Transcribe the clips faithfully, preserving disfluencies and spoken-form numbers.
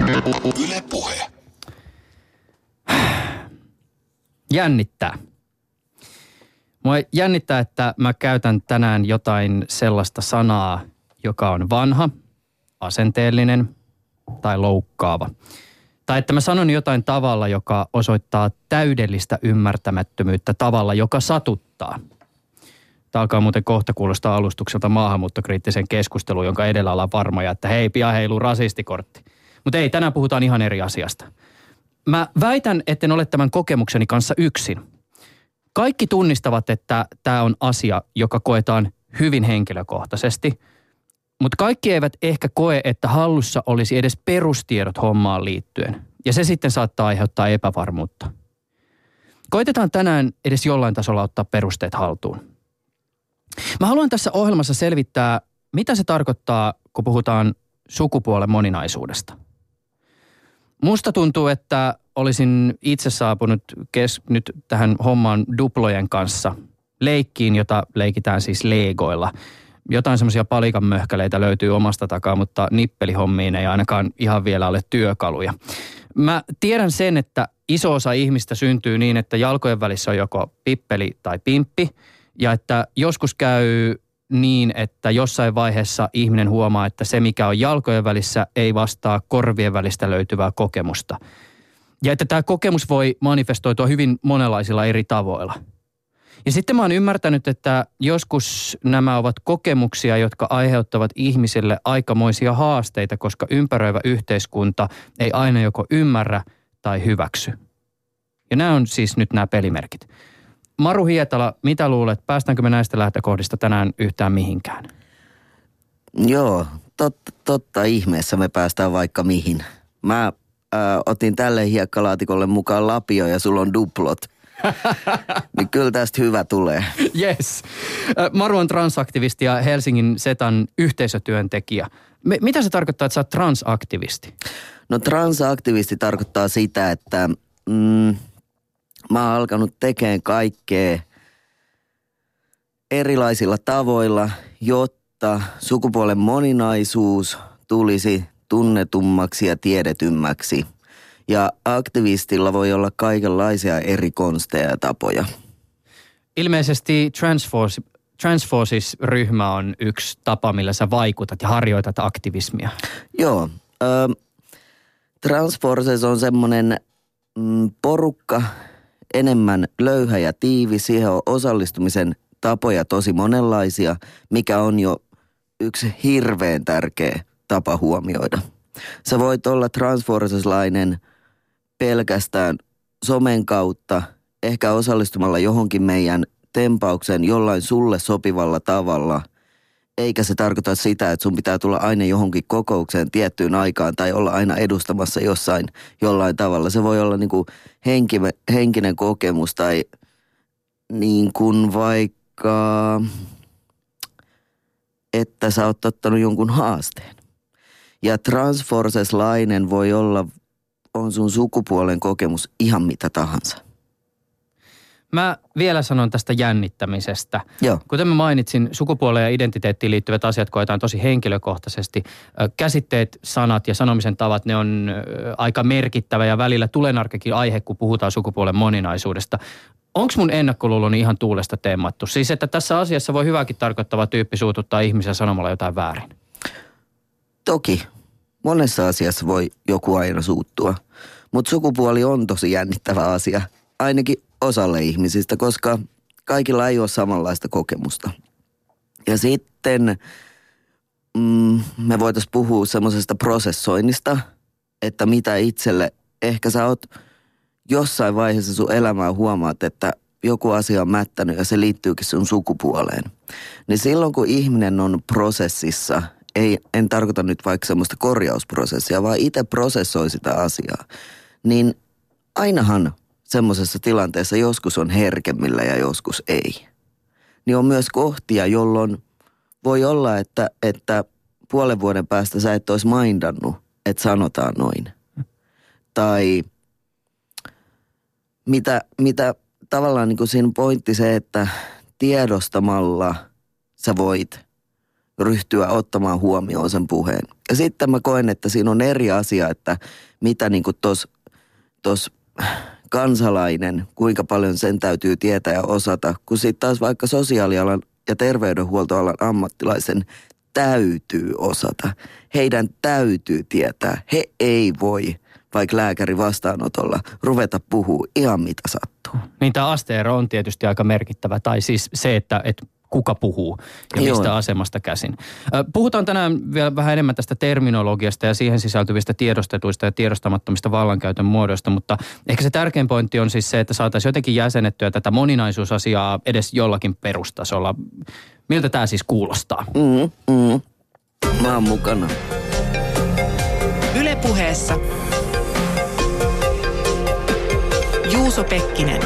Yle Puhe. Jännittää. Mua jännittää, että mä käytän tänään jotain sellaista sanaa, joka on vanha, asenteellinen tai loukkaava. Tai että mä sanon jotain tavalla, joka osoittaa täydellistä ymmärtämättömyyttä tavalla, joka satuttaa. Tämä alkaa muuten kohta kuulostaa alustukselta maahanmuuttokriittiseen keskusteluun, jonka edellä ollaan varmoja, että hei, pian heiluu rasistikortti. Mutta ei, tänään puhutaan ihan eri asiasta. Mä väitän, etten ole tämän kokemukseni kanssa yksin. Kaikki tunnistavat, että tämä on asia, joka koetaan hyvin henkilökohtaisesti, mutta kaikki eivät ehkä koe, että hallussa olisi edes perustiedot hommaan liittyen. Ja se sitten saattaa aiheuttaa epävarmuutta. Koitetaan tänään edes jollain tasolla ottaa perusteet haltuun. Mä haluan tässä ohjelmassa selvittää, mitä se tarkoittaa, kun puhutaan sukupuolen moninaisuudesta. Musta tuntuu, että olisin itse saapunut kes- nyt tähän hommaan duplojen kanssa, leikkiin, jota leikitään siis legoilla. Jotain semmoisia palikanmöhkäleitä löytyy omasta takaa, mutta nippelihommiin ei ainakaan ihan vielä ole työkaluja. Mä tiedän sen, että iso osa ihmistä syntyy niin, että jalkojen välissä on joko pippeli tai pimppi, ja että joskus käy niin, että jossain vaiheessa ihminen huomaa, että se mikä on jalkojen välissä ei vastaa korvien välistä löytyvää kokemusta. Ja että tämä kokemus voi manifestoitua hyvin monenlaisilla eri tavoilla. Ja sitten mä oon ymmärtänyt, että joskus nämä ovat kokemuksia, jotka aiheuttavat ihmisille aikamoisia haasteita, koska ympäröivä yhteiskunta ei aina joko ymmärrä tai hyväksy. Ja nämä on siis nyt nämä pelimerkit. Maru Hietala, mitä luulet, päästäänkö me näistä lähtökohdista tänään yhtään mihinkään? Joo, totta, totta ihmeessä me päästään vaikka mihin. Mä äh, otin tälle hiekkalaatikolle mukaan lapio ja sulla on duplot. Niin kyllä tästä hyvä tulee. Yes. Maru on transaktivisti ja Helsingin Setan yhteisötyöntekijä. Me, mitä se tarkoittaa, että sä oot transaktivisti? No transaktivisti tarkoittaa sitä, että mm, mä oon alkanut tekemään kaikkea erilaisilla tavoilla, jotta sukupuolen moninaisuus tulisi tunnetummaksi ja tiedetymmäksi. Ja aktivistilla voi olla kaikenlaisia eri konsteja ja tapoja. Ilmeisesti Transforce, Transforces-ryhmä on yksi tapa, millä sä vaikutat ja harjoitat aktivismia. Joo. Äh, Transforces on semmoinen mm, porukka, enemmän löyhä ja tiivis. Siihen on osallistumisen tapoja tosi monenlaisia, mikä on jo yksi hirveän tärkeä tapa huomioida. Sä voit olla transforceslainen pelkästään somen kautta, ehkä osallistumalla johonkin meidän tempaukseen jollain sulle sopivalla tavalla, eikä se tarkoita sitä, että sun pitää tulla aina johonkin kokoukseen tiettyyn aikaan tai olla aina edustamassa jossain jollain tavalla. Se voi olla niin kuin henki, henkinen kokemus tai niin kuin vaikka, että sä oot ottanut jonkun haasteen. Ja transforceslainen voi olla, on sun sukupuolen kokemus ihan mitä tahansa. Mä vielä sanon tästä jännittämisestä. Joo. Kuten mä mainitsin, sukupuoleen ja identiteettiin liittyvät asiat koetaan tosi henkilökohtaisesti. Käsitteet, sanat ja sanomisen tavat, ne on aika merkittävä ja välillä tulenarkekin aihe, kun puhutaan sukupuolen moninaisuudesta. Onko mun ennakkoluuloni ihan tuulesta temmattu? Siis, että tässä asiassa voi hyväkin tarkoittava tyyppi suututtaa ihmisiä sanomalla jotain väärin. Toki. Monessa asiassa voi joku aina suuttua. Mutta sukupuoli on tosi jännittävä asia. Ainakin osalle ihmisistä, koska kaikilla ei ole samanlaista kokemusta. Ja sitten mm, me voitaisiin puhua semmoisesta prosessoinnista, että mitä itselle, ehkä sä oot jossain vaiheessa sun elämää huomaat, että joku asia on mättänyt ja se liittyykin sun sukupuoleen. Niin silloin kun ihminen on prosessissa, ei, en tarkoita nyt vaikka semmoista korjausprosessia, vaan itse prosessoi sitä asiaa, niin ainahan semmoisessa tilanteessa joskus on herkemmillä ja joskus ei. Niin on myös kohtia, jolloin voi olla, että, että puolen vuoden päästä sä et olisi mindannut, että sanotaan noin. Tai mitä, mitä tavallaan niin kuin siinä pointti se, että tiedostamalla sä voit ryhtyä ottamaan huomioon sen puheen. Ja sitten mä koen, että siinä on eri asia, että mitä niin kuin tos, tos kansalainen, kuinka paljon sen täytyy tietää ja osata, kun sitten taas vaikka sosiaalialan ja terveydenhuoltoalan ammattilaisen täytyy osata. Heidän täytyy tietää. He ei voi, vaikka lääkäri vastaanotolla, ruveta puhua ihan mitä sattuu. Niin tämä asteero on tietysti aika merkittävä, tai siis se, että, että kuka puhuu ja mistä Joo. asemasta käsin. Puhutaan tänään vielä vähän enemmän tästä terminologiasta ja siihen sisältyvistä tiedostetuista ja tiedostamattomista vallankäytön muodoista, mutta ehkä se tärkein pointti on siis se, että saataisiin jotenkin jäsennettyä tätä moninaisuusasiaa edes jollakin perustasolla. Miltä tämä siis kuulostaa? Mm, mm. Mä oon mukana. Yle Puheessa Juuso Pekkinen.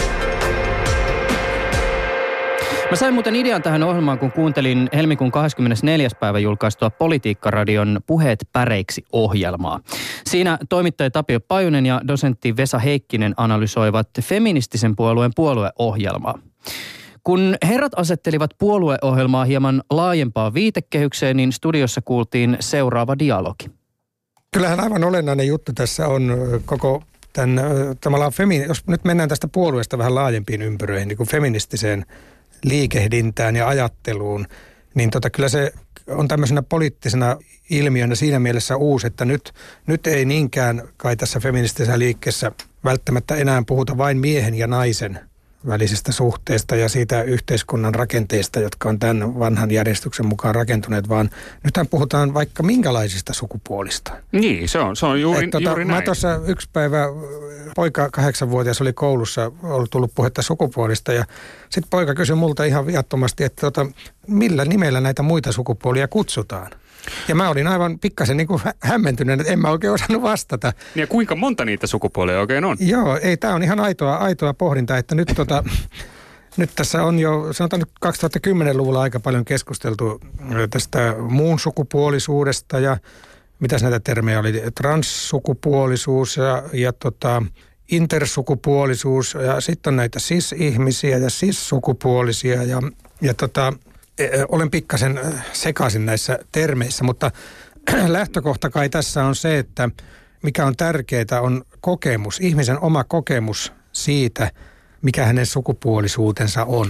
Mä sain muuten idean tähän ohjelmaan, kun kuuntelin helmikuun kahdeskymmenesneljäs päivä julkaistua Politiikkaradion Puheet päreiksi -ohjelmaa. Siinä toimittaja Tapio Pajunen ja dosentti Vesa Heikkinen analysoivat feministisen puolueen puolueohjelmaa. Kun herrat asettelivat puolueohjelmaa hieman laajempaa viitekehykseen, niin studiossa kuultiin seuraava dialogi. Kyllähän aivan olennainen juttu tässä on koko tämän, tavallaan femi- jos nyt mennään tästä puolueesta vähän laajempiin ympyröihin, niin kuin feministiseen liikehdintään ja ajatteluun, niin tota, kyllä se on tämmöisenä poliittisena ilmiönä siinä mielessä uusi, että nyt, nyt ei niinkään kai tässä feministisessä liikkeessä välttämättä enää puhuta vain miehen ja naisen välisestä suhteesta ja siitä yhteiskunnan rakenteista, jotka on tämän vanhan järjestyksen mukaan rakentuneet, vaan nythän puhutaan vaikka minkälaisista sukupuolista. Niin, se on, se on juuri, tota, juuri näin. Mä tuossa yksi päivä, poika kahdeksanvuotias oli koulussa, ollut tullut puhetta sukupuolista ja sitten poika kysyi multa ihan viattomasti, että tota, millä nimellä näitä muita sukupuolia kutsutaan. Ja mä olin aivan pikkasen niin kuin hämmentynyt, että en mä oikein osannut vastata. Ja kuinka monta niitä sukupuolia oikein on? Joo, ei, tää on ihan aitoa, aitoa pohdintaa, että nyt, tota, nyt tässä on jo, sanotaan nyt kaksituhattakymmenluvulla aika paljon keskusteltu tästä muun sukupuolisuudesta ja mitäs näitä termejä oli, transsukupuolisuus ja, ja tota, intersukupuolisuus ja sitten on näitä cis-ihmisiä ja cis-sukupuolisia ja, ja tota... Olen pikkasen sekaisin näissä termeissä, mutta lähtökohta kai tässä on se, että mikä on tärkeää on kokemus, ihmisen oma kokemus siitä, mikä hänen sukupuolisuutensa on.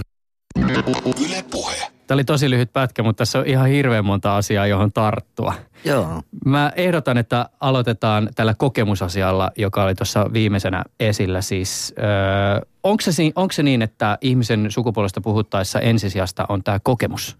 Yle Puhe. Tämä oli tosi lyhyt pätkä, mutta tässä on ihan hirveän monta asiaa, johon tarttua. Joo. Mä ehdotan, että aloitetaan tällä kokemusasialla, joka oli tuossa viimeisenä esillä. Siis, öö, onko, se, onko se niin, että ihmisen sukupuolesta puhuttaessa ensisijasta on tämä kokemus?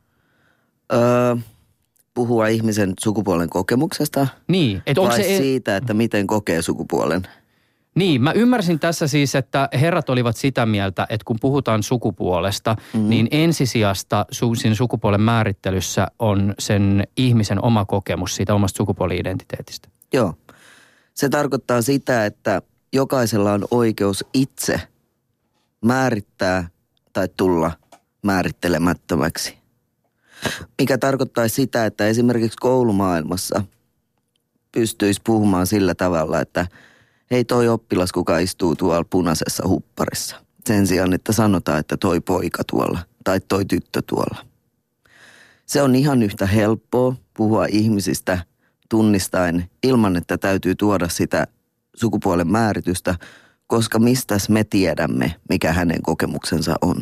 Öö, puhua ihmisen sukupuolen kokemuksesta? Niin. Et onko vai se siitä, että miten kokee sukupuolen? Niin, mä ymmärsin tässä siis, että herrat olivat sitä mieltä, että kun puhutaan sukupuolesta, mm-hmm. niin ensisijasta siinä sukupuolen määrittelyssä on sen ihmisen oma kokemus siitä omasta sukupuoli-identiteetistä. Joo. Se tarkoittaa sitä, että jokaisella on oikeus itse määrittää tai tulla määrittelemättömäksi. Mikä tarkoittaa sitä, että esimerkiksi koulumaailmassa pystyisi puhumaan sillä tavalla, että hei toi oppilas, kuka istuu tuolla punaisessa hupparissa. Sen sijaan, että sanotaan, että toi poika tuolla tai toi tyttö tuolla. Se on ihan yhtä helppoa puhua ihmisistä tunnistaen ilman, että täytyy tuoda sitä sukupuolen määritystä, koska mistäs me tiedämme, mikä hänen kokemuksensa on.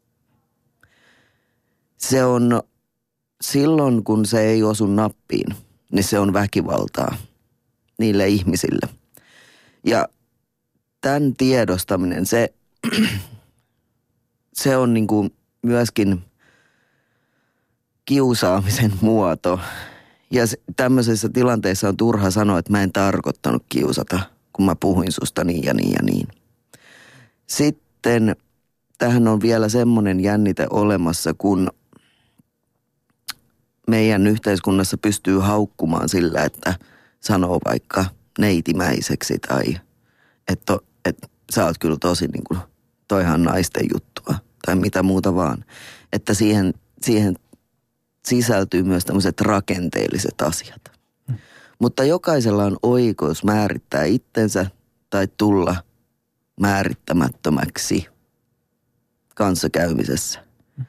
Se on silloin, kun se ei osu nappiin, niin se on väkivaltaa niille ihmisille. Ja tämän tiedostaminen, se, se on niin kuin myöskin kiusaamisen muoto. Ja tämmöisessä tilanteessa on turha sanoa, että mä en tarkoittanut kiusata, kun mä puhuin susta niin ja niin ja niin. Sitten tähän on vielä semmoinen jännite olemassa, kun meidän yhteiskunnassa pystyy haukkumaan sillä, että sanoo vaikka neitimäiseksi tai että et, sä oot kyllä tosi niin kuin, toihan naisten juttua tai mitä muuta vaan. Että siihen, siihen sisältyy myös tämmöiset rakenteelliset asiat. Hmm. Mutta jokaisella on oikeus määrittää itsensä tai tulla määrittämättömäksi kanssakäymisessä. Hmm.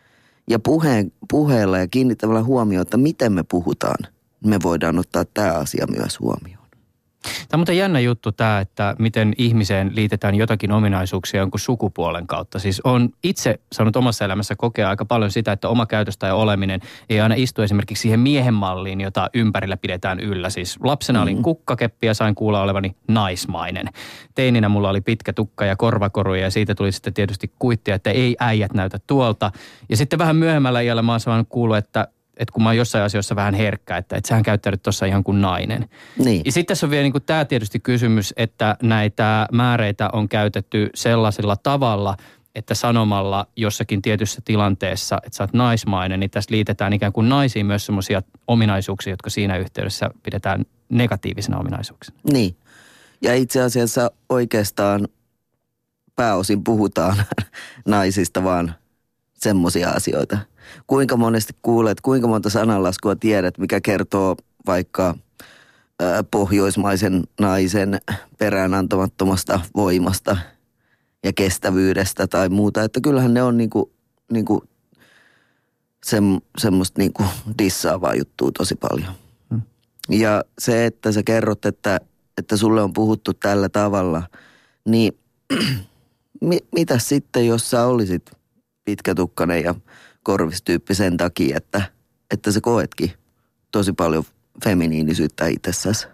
Ja puheen, puheella ja kiinnittämällä huomioon, että miten me puhutaan, me voidaan ottaa tämä asia myös huomioon. Tämä on muuten jännä juttu tämä, että miten ihmiseen liitetään jotakin ominaisuuksia jonkun sukupuolen kautta. Siis on itse saanut omassa elämässä kokea aika paljon sitä, että oma käytöstä ja oleminen ei aina istu esimerkiksi siihen miehen malliin, jota ympärillä pidetään yllä. Siis lapsena olin kukkakeppi ja sain kuulla olevani naismainen. Teininä mulla oli pitkä tukka ja korvakoruja ja siitä tuli sitten tietysti kuittia, että ei äijät näytä tuolta. Ja sitten vähän myöhemmällä iällä mä oon saanut kuulla, että että kun mä oon jossain asioissa vähän herkkä, että, että sähän käyttäydyt tuossa ihan kuin nainen. Niin. Ja sitten tässä on vielä niin kuin tämä tietysti kysymys, että näitä määreitä on käytetty sellaisella tavalla, että sanomalla jossakin tietyssä tilanteessa, että sä oot naismainen, niin tässä liitetään ikään kuin naisiin myös semmoisia ominaisuuksia, jotka siinä yhteydessä pidetään negatiivisena ominaisuuksena. Niin. Ja itse asiassa oikeastaan pääosin puhutaan naisista vaan semmoisia asioita. Kuinka monesti kuulet, kuinka monta sananlaskua tiedät, mikä kertoo vaikka ää, pohjoismaisen naisen peräänantamattomasta voimasta ja kestävyydestä tai muuta. Että kyllähän ne on niinku, niinku sem, semmoista niinku dissaavaa juttua tosi paljon. Hmm. Ja se, että sä kerrot, että, että sulle on puhuttu tällä tavalla, niin mi, mitä sitten, jos sä olisit pitkätukkainen ja korvistyyppi sen takia, että, että sä koetkin tosi paljon feminiinisyyttä itsessäsi.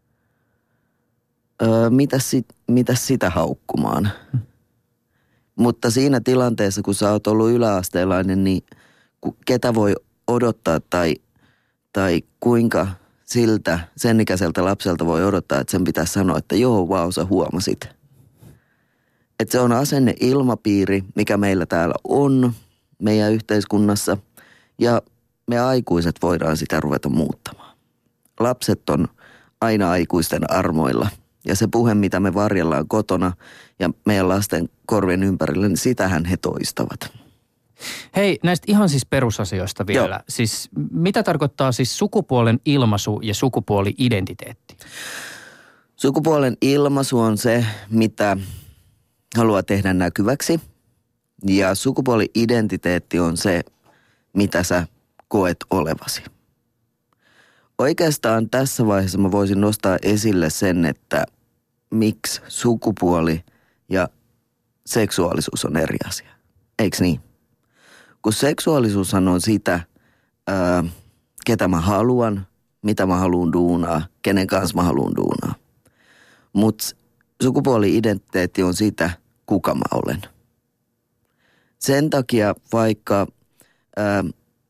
Öö, mitäs, sit, mitäs sitä haukkumaan? Hmm. Mutta siinä tilanteessa, kun sä oot ollut yläasteelainen, niin ketä voi odottaa tai, tai kuinka siltä, sen ikäiseltä lapselta voi odottaa, että sen pitää sanoa, että joo, vau, sä huomasit. Että se on asenne ilmapiiri, mikä meillä täällä on meidän yhteiskunnassa, ja me aikuiset voidaan sitä ruveta muuttamaan. Lapset on aina aikuisten armoilla, ja se puhe, mitä me varjellaan kotona ja meidän lasten korvien ympärillä, niin sitähän he toistavat. Hei, näistä ihan siis perusasioista vielä. Joo. Siis mitä tarkoittaa siis sukupuolen ilmaisu ja sukupuoli-identiteetti? Sukupuolen ilmaisu on se, mitä haluaa tehdä näkyväksi. Ja sukupuoli-identiteetti on se, mitä sä koet olevasi. Oikeastaan tässä vaiheessa mä voisin nostaa esille sen, että miksi sukupuoli ja seksuaalisuus on eri asia. Eikö niin? Kun seksuaalisuushan on sitä, ää, ketä mä haluan, mitä mä haluan duunaa, kenen kanssa mä haluan duunaa. Mutta sukupuoli-identiteetti on sitä, kuka mä olen. Sen takia vaikka ää,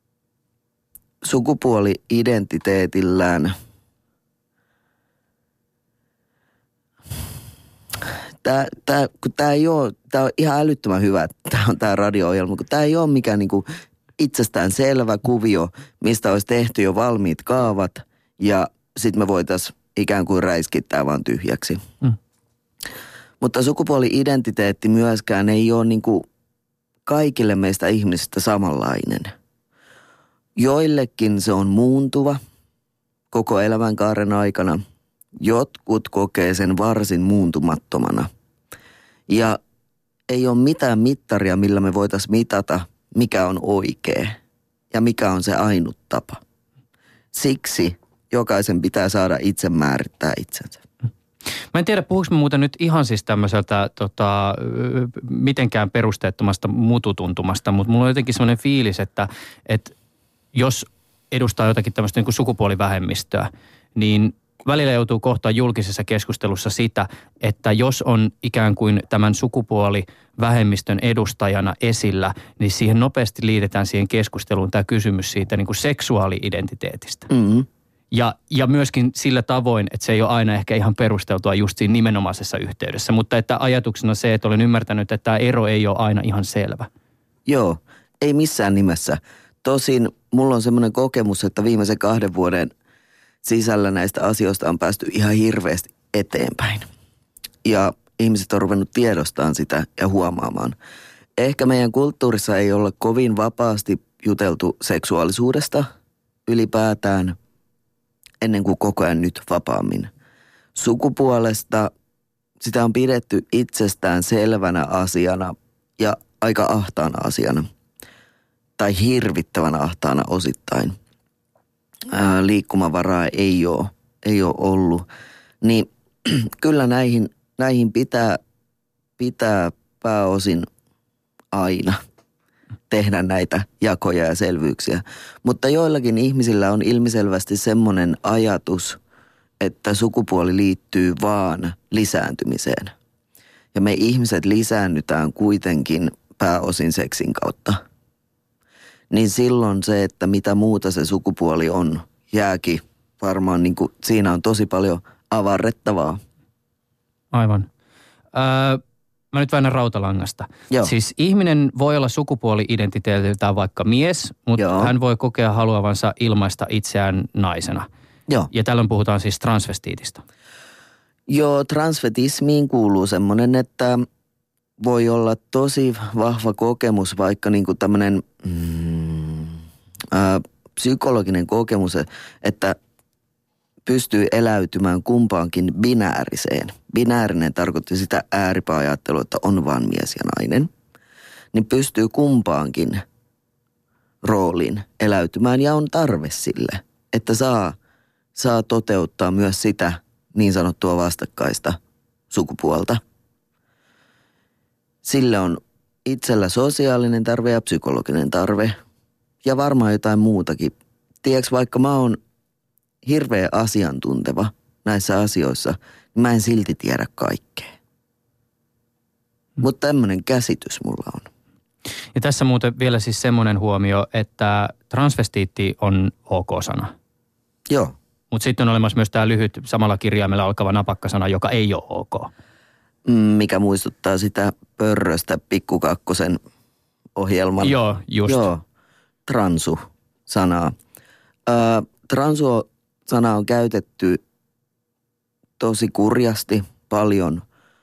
sukupuoli-identiteetillään Tämä, tämä, kun tämä ei ole, tämä on ihan älyttömän hyvä, tämä on tämä radio-ohjelma, kun tämä ei ole mikään niin kuin itsestään selvä kuvio, mistä olisi tehty jo valmiit kaavat ja sitten me voitaisiin ikään kuin räiskittää vaan tyhjäksi. Mm. Mutta sukupuoli-identiteetti myöskään ei ole niin kuin kaikille meistä ihmisistä samanlainen. Joillekin se on muuntuva koko elämänkaaren aikana. Jotkut kokee sen varsin muuntumattomana. Ja ei ole mitään mittaria, millä me voitaisiin mitata, mikä on oikea ja mikä on se ainut tapa. Siksi jokaisen pitää saada itse määrittää itsensä. Mä en tiedä, puhuuko mä muuten nyt ihan siis tämmöiseltä tota, mitenkään perusteettomasta mututuntumasta, mutta mulla on jotenkin semmoinen fiilis, että, että jos edustaa jotakin tämmöistä niin kuin sukupuolivähemmistöä, niin välillä joutuu kohtaa julkisessa keskustelussa sitä, että jos on ikään kuin tämän sukupuolivähemmistön edustajana esillä, niin siihen nopeasti liitetään siihen keskusteluun tämä kysymys siitä niin kuin seksuaali-identiteetistä. Mm-hmm. Ja, ja myöskin sillä tavoin, että se ei ole aina ehkä ihan perusteltua just siinä nimenomaisessa yhteydessä, mutta että ajatuksena se, että olen ymmärtänyt, että tämä ero ei ole aina ihan selvä. Joo, ei missään nimessä. Tosin mulla on semmoinen kokemus, että viimeisen kahden vuoden sisällä näistä asioista on päästy ihan hirveästi eteenpäin. Ja ihmiset on ruvennut tiedostamaan sitä ja huomaamaan. Ehkä meidän kulttuurissa ei olla kovin vapaasti juteltu seksuaalisuudesta ylipäätään ennen kuin koko ajan nyt vapaammin. Sukupuolesta sitä on pidetty itsestään selvänä asiana ja aika ahtaana asiana. tai hirvittävän ahtaana osittain. Ää, liikkumavaraa ei ole, ei ole ollut. Niin kyllä näihin, näihin pitää, pitää pääosin aina tehdä näitä jakoja ja selvyyksiä. Mutta joillakin ihmisillä on ilmiselvästi semmoinen ajatus, että sukupuoli liittyy vaan lisääntymiseen. Ja me ihmiset lisäännytään kuitenkin pääosin seksin kautta. Niin silloin se, että mitä muuta se sukupuoli on, jääkin varmaan niin kuin, siinä on tosi paljon avarrettavaa. Aivan. Öö, mä nyt väännän rautalangasta. Joo. Siis ihminen voi olla sukupuoli-identiteetiltään vaikka mies, mutta Joo. hän voi kokea haluavansa ilmaista itseään naisena. Joo. Ja tällöin puhutaan siis transvestiitista. Joo, transvetismiin kuuluu semmoinen, että voi olla tosi vahva kokemus, vaikka niin kuin tämmöinen mm, ää, psykologinen kokemus, että pystyy eläytymään kumpaankin binääriseen. Binäärinen tarkoitti sitä ääripääajattelua, että on vaan mies ja nainen. Niin pystyy kumpaankin rooliin eläytymään ja on tarve sille, että saa, saa toteuttaa myös sitä niin sanottua vastakkaista sukupuolta. Sille on itsellä sosiaalinen tarve ja psykologinen tarve ja varmaan jotain muutakin. Tiedätkö, vaikka mä oon hirveä asiantunteva näissä asioissa, niin mä en silti tiedä kaikkea. Hmm. Mutta tämmöinen käsitys mulla on. Ja tässä muuten vielä siis semmoinen huomio, että transvestiitti on ok-sana. Joo. Mutta sitten on olemassa myös tämä lyhyt samalla kirjaimella alkava napakkasana, joka ei ole ok. Mikä muistuttaa sitä Pörröstä Pikkukakkosen ohjelman. Joo, just. Joo, transu-sanaa. Ö, transu-sana on käytetty tosi kurjasti paljon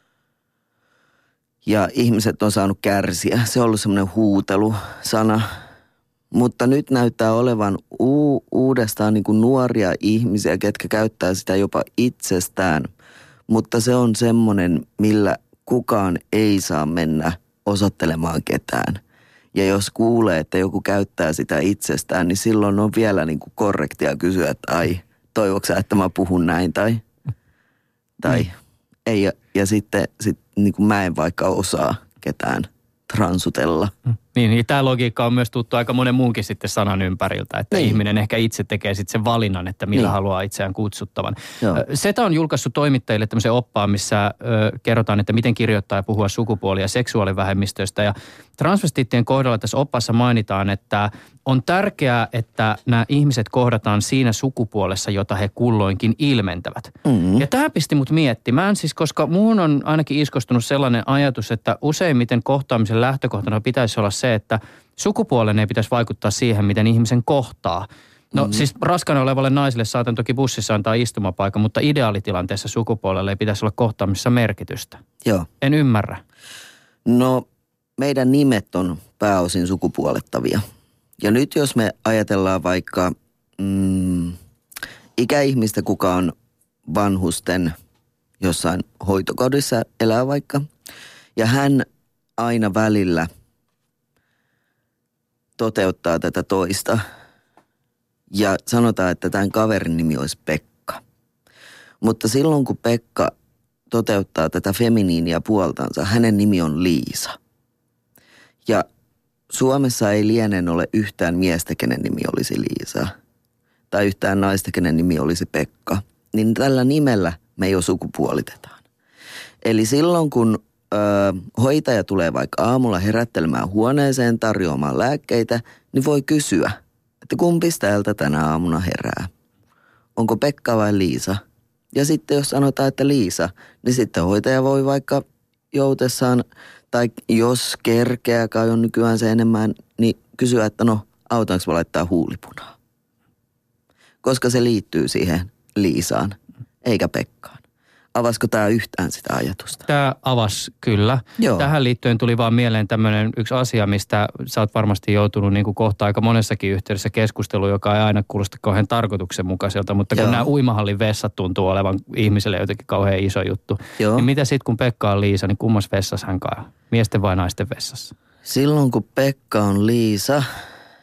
ja ihmiset on saanut kärsiä. Se on ollut semmoinen huutelusana. Mutta nyt näyttää olevan u- uudestaan niin kuin nuoria ihmisiä, ketkä käyttää sitä jopa itsestään. Mutta se on semmoinen, millä kukaan ei saa mennä osoittelemaan ketään. Ja jos kuulee, että joku käyttää sitä itsestään, niin silloin on vielä niin kuin korrektia kysyä, että ai, toivoiko sä, että mä puhun näin tai, tai mm. ei. Ja, ja sitten sit, niin kuin mä en vaikka osaa ketään transutella. Niin, niin tämä logiikka on myös tuttu aika monen muunkin sitten sanan ympäriltä, että niin. ihminen ehkä itse tekee sitten sen valinnan, että millä niin. haluaa itseään kutsuttavan. Joo. Seta on julkaissut toimittajille tämmöisen oppaan, missä ö, kerrotaan, että miten kirjoittaa ja puhua sukupuoli- ja seksuaalivähemmistöistä. Ja transvestiittien kohdalla tässä oppaassa mainitaan, että on tärkeää, että nämä ihmiset kohdataan siinä sukupuolessa, jota he kulloinkin ilmentävät. Mm-hmm. Ja tämä pisti mut miettimään siis, koska muun on ainakin iskostunut sellainen ajatus, että useimmiten kohtaamisen lähtökohtana pitäisi olla se, että sukupuolen ei pitäisi vaikuttaa siihen, miten ihmisen kohtaa. No mm-hmm. siis raskaana olevalle naiselle saatan toki bussissa antaa istumapaikan, mutta ideaalitilanteessa sukupuolelle ei pitäisi olla kohtaamisessa merkitystä. Joo. En ymmärrä. No meidän nimet on pääosin sukupuolettavia. Ja nyt jos me ajatellaan vaikka mm, ikäihmistä, kuka on vanhusten jossain hoitokodissa elää vaikka, ja hän aina välillä toteuttaa tätä toista. Ja sanotaan, että tämän kaverin nimi olisi Pekka. Mutta silloin kun Pekka toteuttaa tätä feminiiniä puoltansa, hänen nimi on Liisa. Ja Suomessa ei lienen ole yhtään miestä, kenen nimi olisi Liisa. Tai yhtään naista, kenen nimi olisi Pekka. Niin tällä nimellä me jo sukupuolitetaan. Eli silloin kun ö, hoitaja tulee vaikka aamulla herättelemään huoneeseen tarjoamaan lääkkeitä, niin voi kysyä, että kumpi täältä tänä aamuna herää. Onko Pekka vai Liisa? Ja sitten jos sanotaan, että Liisa, niin sitten hoitaja voi vaikka joutessaan, tai jos kerkeä, kai on nykyään se enemmän, niin kysyä, että no, autanko mä laittaa huulipunaa? Koska se liittyy siihen Liisaan, eikä Pekkaan. Avasko tämä yhtään sitä ajatusta? Tämä avasi kyllä. Joo. Tähän liittyen tuli vaan mieleen tämmöinen yksi asia, mistä sä oot varmasti joutunut niin kuin kohta aika monessakin yhteydessä keskusteluun, joka ei aina kuulosta kauhean tarkoituksenmukaiselta, mutta kun Joo. nämä uimahallin vessat tuntuu olevan ihmiselle jotenkin kauhean iso juttu. Joo. Niin mitä sitten kun Pekka on Liisa, niin kummassa vessassa hän käy? Miesten vai naisten vessassa? Silloin kun Pekka on Liisa,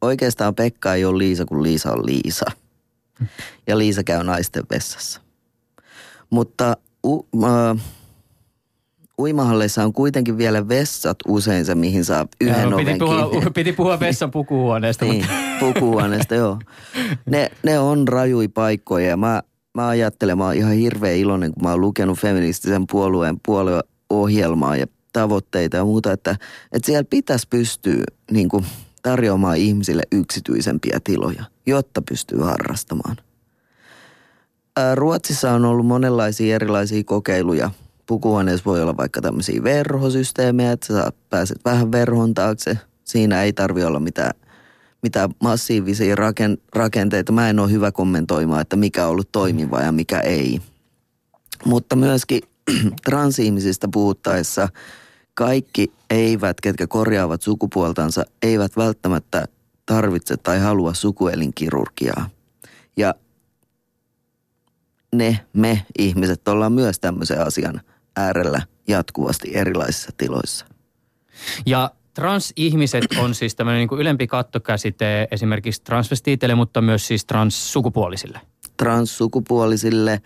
oikeastaan Pekka ei ole Liisa, kun Liisa on Liisa. Ja Liisa käy naisten vessassa. Mutta u, uh, uimahalleissa on kuitenkin vielä vessat usein se, mihin saa yhden ja, oven piti puhua, kiinni. Piti puhua vessan pukuhuoneesta. Niin, mutta... pukuhuoneesta, joo. Ne, ne on rajui paikkoja ja mä, mä ajattelen, mä oon ihan hirveän iloinen, kun mä oon lukenut feministisen puolueen puolueohjelmaa ja tavoitteita ja muuta, että, että siellä pitäisi pystyä niin kuin tarjoamaan ihmisille yksityisempiä tiloja, jotta pystyy harrastamaan. Ää, Ruotsissa on ollut monenlaisia erilaisia kokeiluja. Pukuhuoneessa voi olla vaikka tämmöisiä verhosysteemejä, että sä pääset vähän verhon taakse. Siinä ei tarvitse olla mitään, mitään massiivisia rakenteita. Mä en ole hyvä kommentoimaan, että mikä on ollut toimiva ja mikä ei. Mutta myöskin transihmisistä puhuttaessa kaikki eivät, ketkä korjaavat sukupuoltansa, eivät välttämättä tarvitse tai halua sukuelinkirurgiaa. Ja ne, me ihmiset ollaan myös tämmöisen asian äärellä jatkuvasti erilaisissa tiloissa. Ja transihmiset on siis tämmöinen niin kuin ylempi kattokäsite esimerkiksi transvestiiteille, mutta myös siis transsukupuolisille. Transsukupuolisille.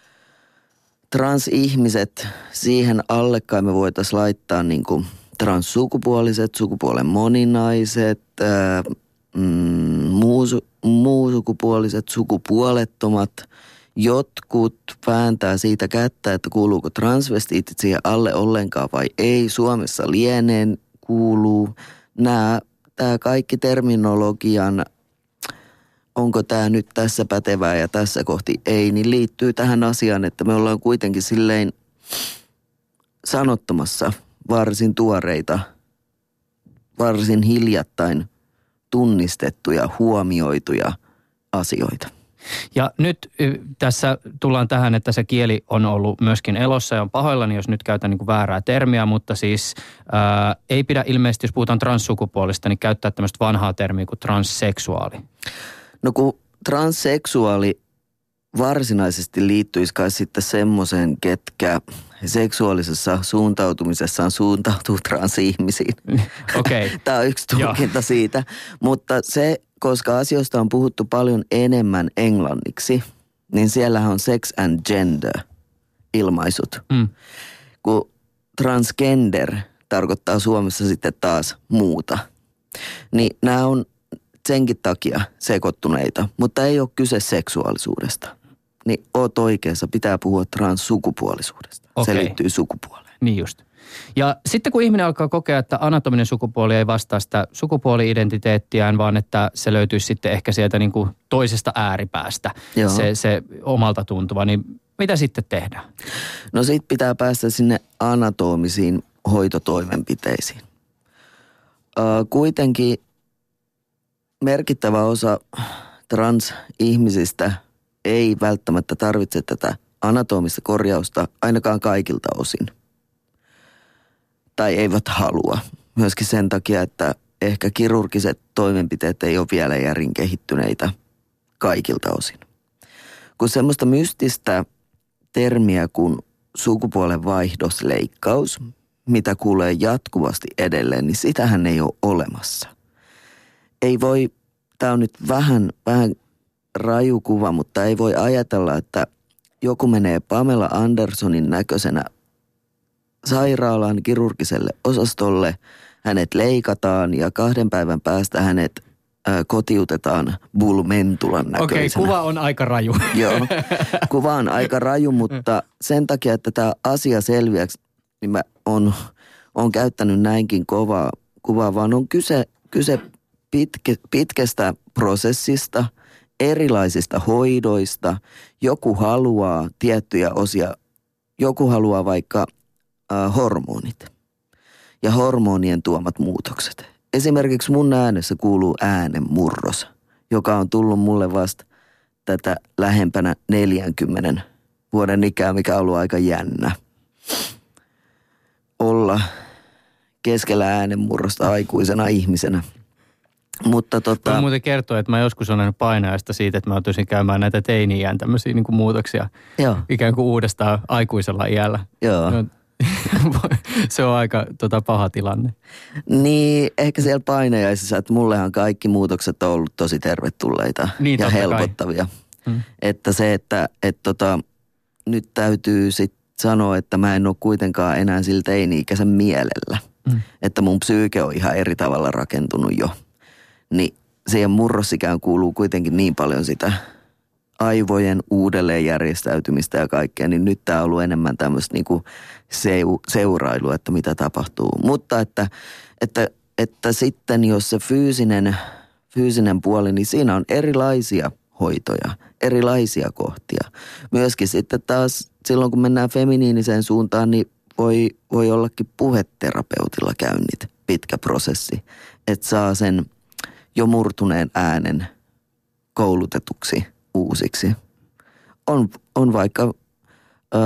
Transihmiset, siihen alle kai me voitaisiin laittaa niin kuin transsukupuoliset, sukupuolen moninaiset, ää, mm, muu, muusukupuoliset, sukupuolettomat. Jotkut vääntää siitä kättä, että kuuluuko transvestiitit siihen alle ollenkaan vai ei. Suomessa lieneen kuuluu. Nämä, tämä kaikki terminologian, onko tämä nyt tässä pätevää ja tässä kohti ei, niin liittyy tähän asiaan, että me ollaan kuitenkin silleen sanottamassa varsin tuoreita, varsin hiljattain tunnistettuja, huomioituja asioita. Ja nyt tässä tullaan tähän, että se kieli on ollut myöskin elossa ja on pahoillani, jos nyt käytän niin kuin väärää termiä, mutta siis ää, ei pidä ilmeisesti, jos puhutaan transsukupuolista, niin käyttää tämmöistä vanhaa termiä kuin transseksuaali. No kun transseksuaali varsinaisesti liittyisi kai sitten semmoisen, ketkä seksuaalisessa suuntautumisessaan suuntautuu transihmisiin. Okei. Okay. Tämä on yksi tulkinta siitä, mutta se... Koska asioista on puhuttu paljon enemmän englanniksi, niin siellähän on sex and gender ilmaisut. Mm. Kun transgender tarkoittaa Suomessa sitten taas muuta. Niin nämä on senkin takia sekoittuneita, mutta ei ole kyse seksuaalisuudesta. Niin oot oikeassa, pitää puhua transsukupuolisuudesta. Okay. Se liittyy sukupuoleen. Niin just. Ja sitten kun ihminen alkaa kokea, että anatominen sukupuoli ei vastaa sitä sukupuoli-identiteettiään, vaan että se löytyisi sitten ehkä sieltä niin kuin toisesta ääripäästä, se, se omalta tuntuva, niin mitä sitten tehdään? No sit pitää päästä sinne anatomisiin hoitotoimenpiteisiin. Uh, kuitenkin merkittävä osa transihmisistä ei välttämättä tarvitse tätä anatomista korjausta ainakaan kaikilta osin. Tai eivät halua. Myöskin sen takia, että ehkä kirurgiset toimenpiteet ei ole vielä järin kehittyneitä kaikilta osin. Kun semmoista mystistä termiä kuin sukupuolen vaihdosleikkaus, mitä kuulee jatkuvasti edelleen, niin sitähän ei ole olemassa. Ei voi, tämä on nyt vähän, vähän raju kuva, mutta ei voi ajatella, että joku menee Pamela Andersonin näköisenä sairaalaan kirurgiselle osastolle, hänet leikataan ja kahden päivän päästä hänet ä, kotiutetaan Bulmentulan näköisenä. Okei, okay, kuva on aika raju. Joo, kuva on aika raju, mutta sen takia, että tämä asia selviäksi, niin mä oon, oon käyttänyt näinkin kovaa kuvaa, vaan on kyse, kyse pitke, pitkästä prosessista, erilaisista hoidoista. Joku haluaa tiettyjä osia, joku haluaa vaikka hormonit ja hormonien tuomat muutokset. Esimerkiksi mun äänessä kuuluu äänenmurros, joka on tullut mulle vasta tätä lähempänä neljänkymmenen vuoden ikää, mikä on ollut aika jännä. Olla keskellä äänenmurrosta aikuisena ihmisenä. Mutta tota... Mä muuten kertoa, että mä joskus olen painajasta siitä, että mä joutuisin käymään näitä teini-iän tämmöisiä niin kuin muutoksia. Joo. Ikään kuin uudestaan aikuisella iällä. Joo. No, Se on aika tota, paha tilanne. Niin, ehkä siellä painajaisissa, että mullehan kaikki muutokset on ollut tosi tervetulleita niin, ja helpottavia. Hmm. Että se, että et tota, nyt täytyy sitten sanoa, että mä en ole kuitenkaan enää sillä teini-ikäisen mielellä. Hmm. Että mun psyyke on ihan eri tavalla rakentunut jo. Niin siihen murrosikään kuuluu kuitenkin niin paljon sitä aivojen uudelleenjärjestäytymistä ja kaikkea, niin nyt tämä on ollut enemmän tämmöistä niinku seu, seurailua, että mitä tapahtuu. Mutta että, että, että sitten jos se fyysinen, fyysinen puoli, niin siinä on erilaisia hoitoja, erilaisia kohtia. Myöskin sitten taas silloin, kun mennään feminiiniseen suuntaan, niin voi, voi ollakin puheterapeutilla käynnit, pitkä prosessi, että saa sen jo murtuneen äänen koulutetuksi uusiksi. On, on vaikka ö,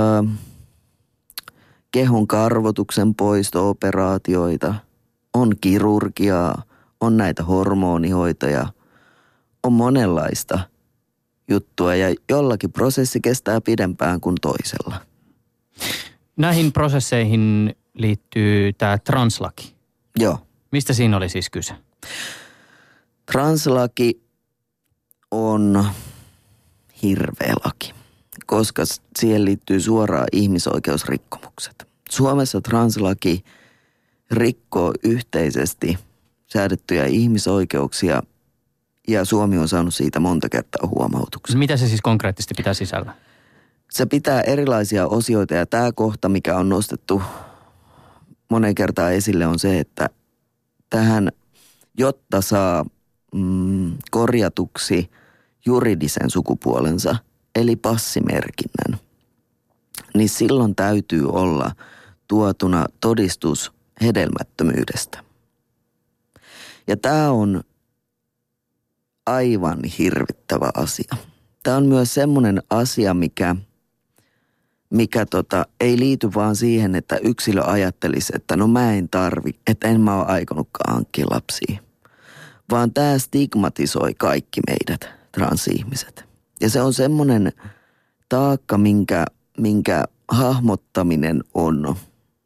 kehon karvotuksen poisto-operaatioita, on kirurgiaa, on näitä hormonihoitoja, on monenlaista juttua ja jollakin prosessi kestää pidempään kuin toisella. Näihin prosesseihin liittyy tämä translaki. Joo. Mistä siinä oli siis kyse? Translaki on hirveä laki, koska siihen liittyy suoraan ihmisoikeusrikkomukset. Suomessa translaki rikkoo yhteisesti säädettyjä ihmisoikeuksia ja Suomi on saanut siitä monta kertaa huomautuksia. Mitä se siis konkreettisesti pitää sisällä? Se pitää erilaisia osioita ja tämä kohta, mikä on nostettu monen kertaa esille, on se, että tähän, jotta saa mm, korjatuksi juridisen sukupuolensa, eli passimerkinnän, niin silloin täytyy olla tuotuna todistus hedelmättömyydestä. Ja tämä on aivan hirvittävä asia. Tämä on myös semmoinen asia, mikä, mikä tota, ei liity vaan siihen, että yksilö ajattelisi, että no mä en tarvi, että en mä ole aikonutkaan hankkia lapsia. Vaan tämä stigmatisoi kaikki meidät transihmiset. Ja se on semmoinen taakka, minkä, minkä hahmottaminen on.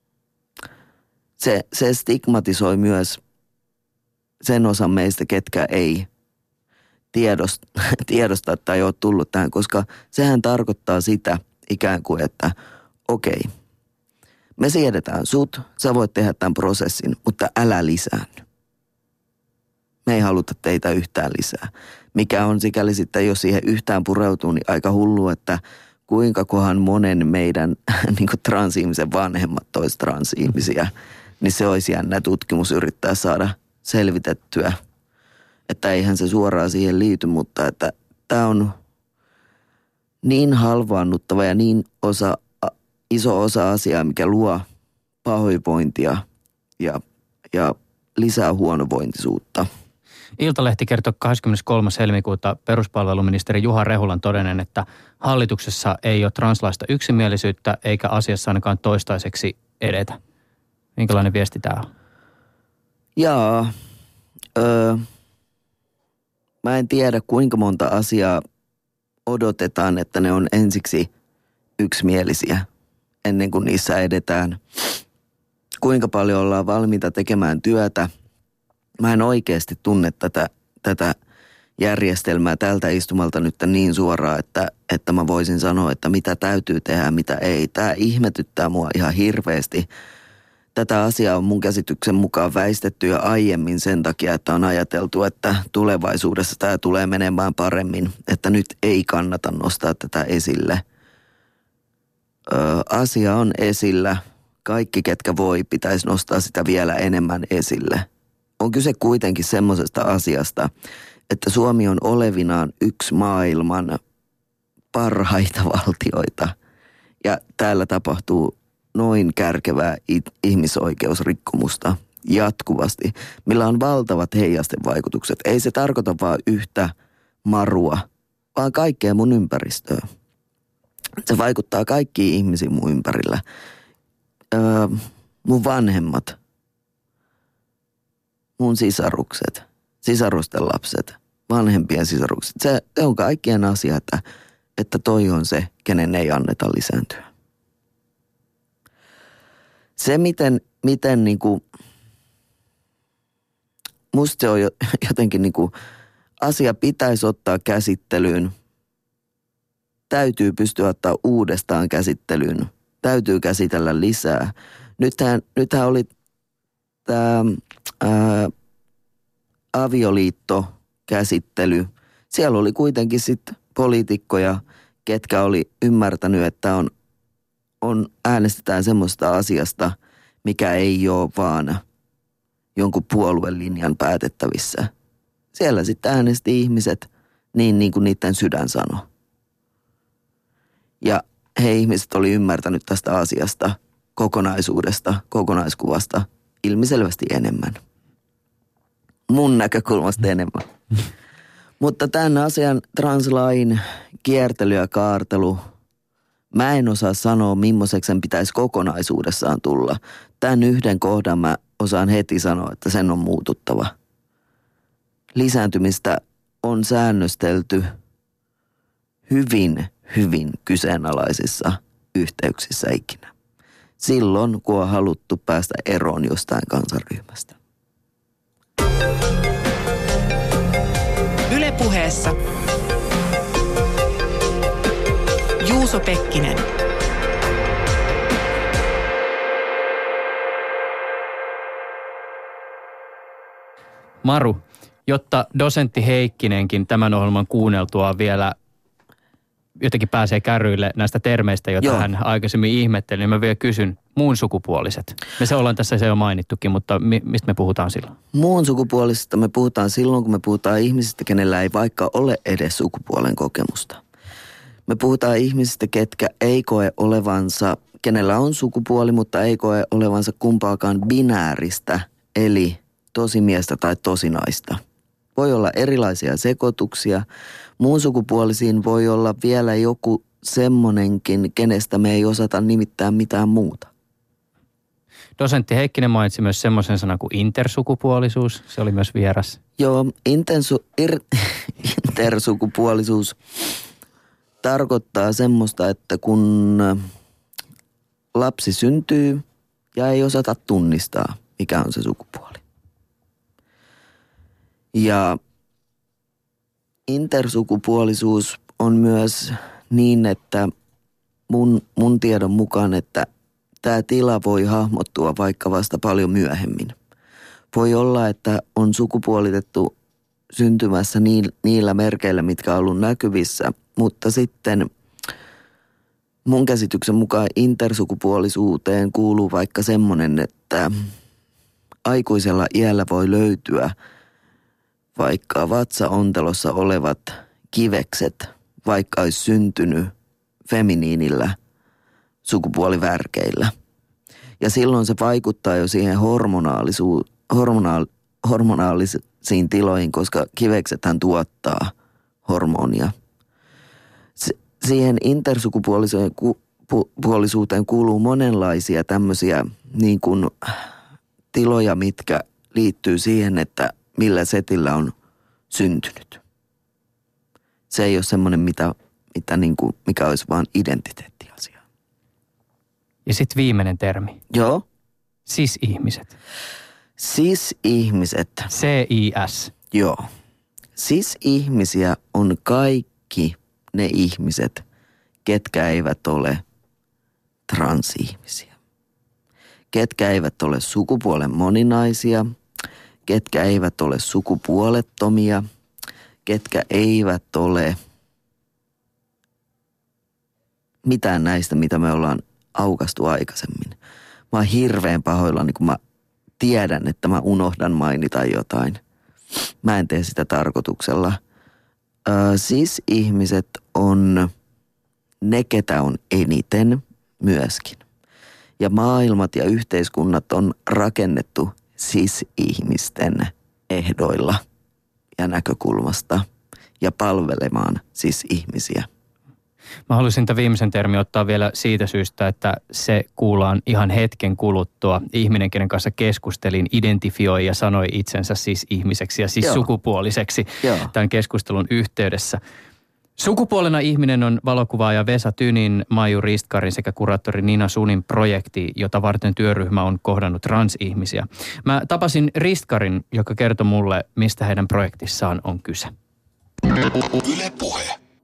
Se, se stigmatisoi myös sen osan meistä, ketkä ei tiedosta, tiedosta tai ole tullut tähän, koska sehän tarkoittaa sitä ikään kuin, että okei, me siedetään sut, sä voit tehdä tämän prosessin, mutta älä lisäänny. Me ei haluta teitä yhtään lisää. Mikä on sikäli sitten, jos siihen yhtään pureutuu, niin aika hullu, että kuinka kohan monen meidän niin kuin transihmisen vanhemmat tois transihmisiä, niin se olisi jännä tutkimus yrittää saada selvitettyä. Että eihän se suoraan siihen liity, mutta että tämä on niin halvaannuttava ja niin osa, iso osa asiaa, mikä luo pahoinvointia ja, ja lisää huonovointisuutta. Iltalehti kertoi kahdeskymmeneskolmas helmikuuta peruspalveluministeri Juha Rehulan todenneen, että hallituksessa ei ole translaista yksimielisyyttä eikä asiassa ainakaan toistaiseksi edetä. Minkälainen viesti tämä on? Jaa, öö, mä en tiedä kuinka monta asiaa odotetaan, että ne on ensiksi yksimielisiä ennen kuin niissä edetään. Kuinka paljon ollaan valmiita tekemään työtä. Mä en oikeasti tunne tätä, tätä järjestelmää tältä istumalta nyt niin suoraan, että, että mä voisin sanoa, että mitä täytyy tehdä, mitä ei. Tämä ihmetyttää mua ihan hirveästi. Tätä asiaa on mun käsityksen mukaan väistetty jo aiemmin sen takia, että on ajateltu, että tulevaisuudessa tämä tulee menemään paremmin, että nyt ei kannata nostaa tätä esille. Ö, asia on esillä. Kaikki, ketkä voi, pitäisi nostaa sitä vielä enemmän esille. On kyse kuitenkin semmoisesta asiasta, että Suomi on olevinaan yksi maailman parhaita valtioita. Ja täällä tapahtuu noin kärkevää ihmisoikeusrikkomusta jatkuvasti, millä on valtavat heijastevaikutukset. Ei se tarkoita vaan yhtä marua, vaan kaikkea mun ympäristöä. Se vaikuttaa kaikkiin ihmisiin mun ympärillä. Öö, mun vanhemmat, mun sisarukset, sisarusten lapset, vanhempien sisarukset. Se, se on kaikkien asia, että, että toi on se, kenen ei anneta lisääntyä. Se, miten, miten niinku, musta se on jotenkin niinku, asia pitäisi ottaa käsittelyyn. Täytyy pystyä ottaa uudestaan käsittelyyn. Täytyy käsitellä lisää. Nythän, nythän oli tämä avioliittokäsittely. Siellä oli kuitenkin sitten poliitikkoja, ketkä oli ymmärtänyt, että on, on äänestetään semmoista asiasta, mikä ei ole vaan jonkun puoluelinjan päätettävissä. Siellä sitten äänesti ihmiset niin, niin kuin niiden sydän sanoi. Ja he ihmiset oli ymmärtänyt tästä asiasta, kokonaisuudesta, kokonaiskuvasta ilmiselvästi enemmän. Mun näkökulmasta enemmän. Mutta tämän asian translain kiertely ja kaartelu, mä en osaa sanoa, millaiseksi sen pitäisi kokonaisuudessaan tulla. Tämän yhden kohdan mä osaan heti sanoa, että sen on muututtava. Lisääntymistä on säännöstelty hyvin, hyvin kyseenalaisissa yhteyksissä ikinä. Silloin, kun on haluttu päästä eroon jostain kansanryhmästä. Yle Puheessa Juuso Pekkinen. Maru, jotta dosentti Heikkinenkin tämän ohjelman kuunneltua vielä jotenkin pääsee kärryille näistä termeistä, joita Joo. hän aikaisemmin ihmetteli, niin mä vielä kysyn, muun sukupuoliset. Me se ollaan tässä se jo mainittukin, mutta mi- mistä me puhutaan silloin? Muun sukupuolisista me puhutaan silloin, kun me puhutaan ihmisistä, kenellä ei vaikka ole edes sukupuolen kokemusta. Me puhutaan ihmisistä, ketkä ei koe olevansa, kenellä on sukupuoli, mutta ei koe olevansa kumpaakaan binääristä, eli tosimiestä tai tosinaista. Voi olla erilaisia sekoituksia. Muun sukupuolisiin voi olla vielä joku semmonenkin, kenestä me ei osata nimittää mitään muuta. Dosentti Heikkinen mainitsi myös semmoisen sanan kuin intersukupuolisuus. Se oli myös vieras. Joo, intensu, ir, intersukupuolisuus tarkoittaa semmoista, että kun lapsi syntyy ja ei osata tunnistaa, mikä on se sukupuoli. Ja intersukupuolisuus on myös niin, että mun, mun tiedon mukaan, että tämä tila voi hahmottua vaikka vasta paljon myöhemmin. Voi olla, että on sukupuolitettu syntymässä niillä merkeillä, mitkä on ollut näkyvissä, mutta sitten mun käsityksen mukaan intersukupuolisuuteen kuuluu vaikka semmoinen, että aikuisella iällä voi löytyä vaikka vatsaontelossa olevat kivekset, vaikka olisi syntynyt feminiinillä sukupuolivärkeillä. Ja silloin se vaikuttaa jo siihen hormonaalisuun, hormonaal, hormonaalisiin tiloihin, koska kiveksethän tuottaa hormonia. Se, siihen intersukupuolisuuteen kuuluu monenlaisia tämmöisiä niin kuin tiloja, mitkä liittyy siihen, että millä setillä on syntynyt. Se ei ole semmoinen, mitä, mitä niin kuin, mikä olisi vaan identiteettiasia. Ja sitten viimeinen termi. Joo. Cis-ihmiset. Cis-ihmiset. C I S. Joo. Cis-ihmisiä on kaikki ne ihmiset, ketkä eivät ole transihmisiä. Ketkä eivät ole sukupuolen moninaisia, ketkä eivät ole sukupuolettomia, ketkä eivät ole mitään näistä, mitä me ollaan aukastu aikaisemmin. Mä oon hirveän pahoillani, kun mä tiedän, että mä unohdan mainita jotain. Mä en tee sitä tarkoituksella. Ö, siis ihmiset on ne, ketä on eniten myöskin. Ja maailmat ja yhteiskunnat on rakennettu cis-ihmisten ehdoilla ja näkökulmasta ja palvelemaan cis-ihmisiä. Mä haluaisin tämän viimeisen termin ottaa vielä siitä syystä, että se kuullaan ihan hetken kuluttua. Ihminen, kenen kanssa keskustelin, identifioi ja sanoi itsensä siis ihmiseksi ja siis Joo. sukupuoliseksi Joo. tämän keskustelun yhteydessä. Sukupuolena ihminen on valokuvaaja Vesa Tynin, Maiju Ristkarin sekä kuraattori Nina Sunin projekti, jota varten työryhmä on kohdannut transihmisiä. Mä tapasin Ristkarin, joka kertoi mulle, mistä heidän projektissaan on kyse. Yle Puhe.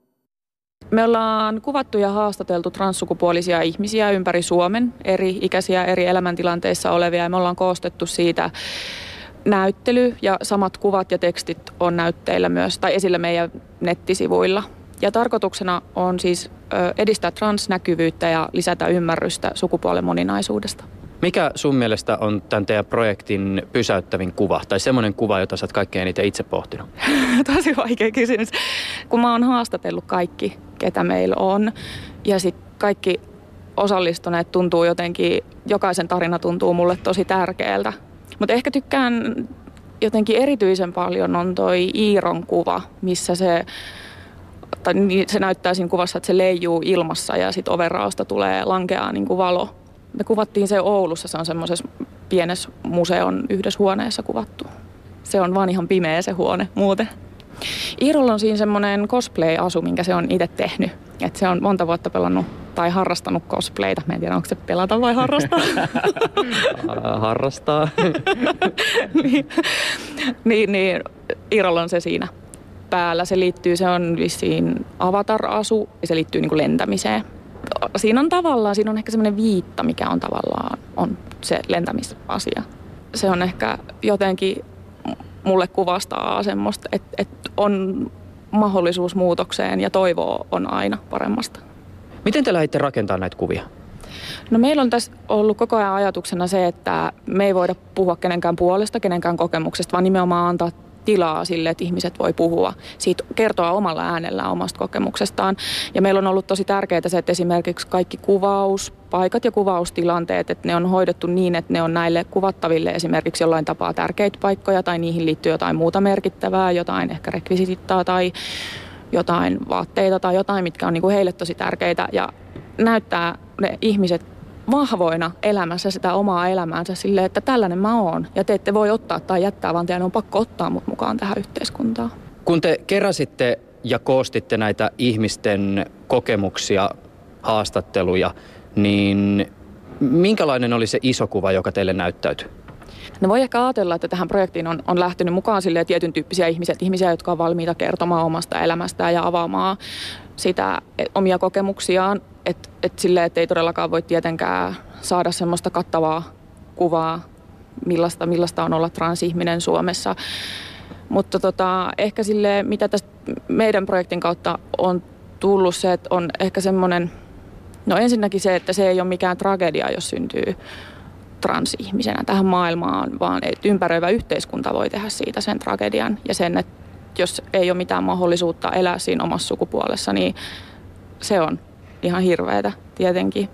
Me ollaan kuvattu ja haastateltu transsukupuolisia ihmisiä ympäri Suomen, eri ikäisiä, eri elämäntilanteissa olevia, ja me ollaan koostettu siitä näyttely, ja samat kuvat ja tekstit on näytteillä myös, tai esillä meidän nettisivuilla. Ja tarkoituksena on siis edistää transnäkyvyyttä ja lisätä ymmärrystä sukupuolen moninaisuudesta. Mikä sun mielestä on tämän teidän projektin pysäyttävin kuva, tai semmoinen kuva, jota sä oot kaikkein eniten itse pohtinut? Tosi vaikea kysymys. Kun mä oon haastatellut kaikki, ketä meillä on, ja sitten kaikki osallistuneet tuntuu jotenkin, jokaisen tarina tuntuu mulle tosi tärkeältä. Mutta ehkä tykkään jotenkin erityisen paljon on toi Iiron kuva, missä se, tai se näyttää siinä kuvassa, että se leijuu ilmassa ja sitten overraosta tulee lankeaa niin kuin valo. Me kuvattiin se Oulussa, se on semmoisessa pienessä museon yhdessä huoneessa kuvattu. Se on vaan ihan pimeä se huone muuten. Iirolla on siinä semmoinen cosplay-asu, minkä se on itse tehnyt. Et se on monta vuotta pelannut tai harrastanut cosplayta. Mä en tiedä, onko se pelata vai harrastaa. Harrastaa. niin, niin, niin, Iirolla on se siinä päällä. Se liittyy, se on vissiin avatar-asu ja se liittyy niin kuin lentämiseen. Siinä on tavallaan, siinä on ehkä semmoinen viitta, mikä on tavallaan on se lentämisasia. Se on ehkä jotenkin mulle kuvastaa semmoista, että, että on mahdollisuus muutokseen ja toivoa on aina paremmasta. Miten te lähditte rakentamaan näitä kuvia? No meillä on tässä ollut koko ajan ajatuksena se, että me ei voida puhua kenenkään puolesta, kenenkään kokemuksesta, vaan nimenomaan antaa tilaa sille, että ihmiset voi puhua, siitä kertoa omalla äänellään omasta kokemuksestaan. Ja meillä on ollut tosi tärkeää se, että esimerkiksi kaikki kuvauspaikat ja kuvaustilanteet, että ne on hoidettu niin, että ne on näille kuvattaville esimerkiksi jollain tapaa tärkeitä paikkoja tai niihin liittyy jotain muuta merkittävää, jotain ehkä rekvisittaa tai jotain vaatteita tai jotain, mitkä on niin kuin heille tosi tärkeitä ja näyttää ne ihmiset vahvoina elämässä sitä omaa elämäänsä silleen, että tällainen mä oon. Ja te ette voi ottaa tai jättää, vaan teidän on pakko ottaa mut mukaan tähän yhteiskuntaan. Kun te keräsitte ja koostitte näitä ihmisten kokemuksia, haastatteluja, niin minkälainen oli se iso kuva, joka teille näyttäytyi? No voi ehkä ajatella, että tähän projektiin on, on lähtenyt mukaan silleen tietyn tyyppisiä ihmisiä, ihmisiä, jotka on valmiita kertomaan omasta elämästään ja avaamaan sitä omia kokemuksiaan. Että et silleen, että ei todellakaan voi tietenkään saada semmoista kattavaa kuvaa, millaista, millaista on olla transihminen Suomessa. Mutta tota, ehkä silleen, mitä tästä meidän projektin kautta on tullut se, että on ehkä semmoinen, no ensinnäkin se, että se ei ole mikään tragedia, jos syntyy transihmisenä tähän maailmaan, vaan että ympäröivä yhteiskunta voi tehdä siitä sen tragedian ja sen, että jos ei ole mitään mahdollisuutta elää siinä omassa sukupuolessa, niin se on ihan hirveätä tietenkin.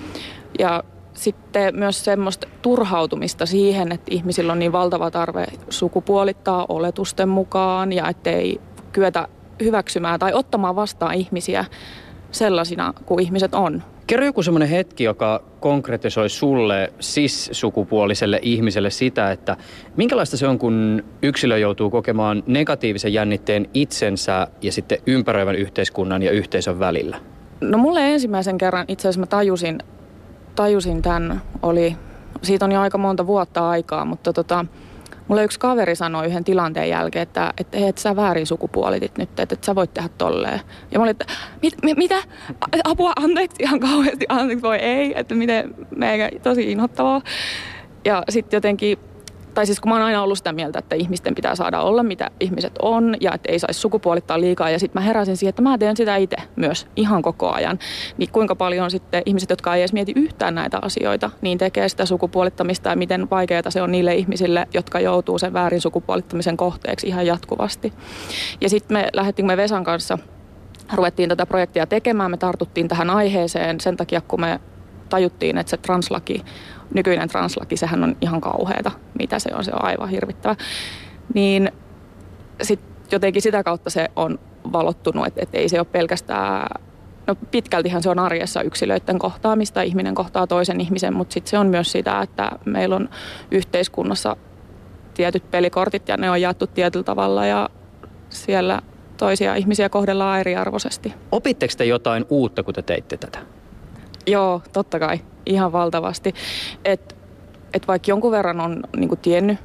Ja sitten myös semmoista turhautumista siihen, että ihmisillä on niin valtava tarve sukupuolittaa oletusten mukaan ja ettei kyetä hyväksymään tai ottamaan vastaan ihmisiä sellaisina kuin ihmiset on. Kerro joku semmoinen hetki, joka konkretisoi sulle cis-sukupuoliselle ihmiselle sitä, että minkälaista se on, kun yksilö joutuu kokemaan negatiivisen jännitteen itsensä ja sitten ympäröivän yhteiskunnan ja yhteisön välillä? No mulle ensimmäisen kerran itse asiassa mä tajusin, tajusin tämän, oli, siitä on jo aika monta vuotta aikaa, mutta tota, mulle yksi kaveri sanoi yhden tilanteen jälkeen, että, että hei, et sä väärin sukupuolitit nyt, että et sä voit tehdä tolleen. Ja mä olin, että mit, mit, mitä? Apua, anteeksi, ihan kauheasti, anteeksi, voi ei, että miten meikä, tosi inhottavaa. Ja sitten jotenkin, tai siis kun mä oon aina ollut sitä mieltä, että ihmisten pitää saada olla, mitä ihmiset on, ja että ei saisi sukupuolittaa liikaa. Ja sitten mä heräsin siihen, että mä teen sitä itse myös ihan koko ajan. Niin kuinka paljon sitten ihmiset, jotka ei edes mieti yhtään näitä asioita, niin tekee sitä sukupuolittamista ja miten vaikeaa se on niille ihmisille, jotka joutuu sen väärin sukupuolittamisen kohteeksi ihan jatkuvasti. Ja sitten me lähdettiin me Vesan kanssa, ruvettiin tätä projektia tekemään, me tartuttiin tähän aiheeseen sen takia, kun me tajuttiin, että se translaki, nykyinen translaki, sehän on ihan kauheata, mitä se on, se on aivan hirvittävä. Niin sitten jotenkin sitä kautta se on valottunut, että, että ei se ole pelkästään, no pitkältihän se on arjessa yksilöiden kohtaamista, ihminen kohtaa toisen ihmisen, mutta sitten se on myös sitä, että meillä on yhteiskunnassa tietyt pelikortit ja ne on jaettu tietyllä tavalla ja siellä toisia ihmisiä kohdellaan eriarvoisesti. Opitteko te jotain uutta, kun te teitte tätä? Joo, totta kai. Ihan valtavasti. Että et vaikka jonkun verran on niin kuin tiennyt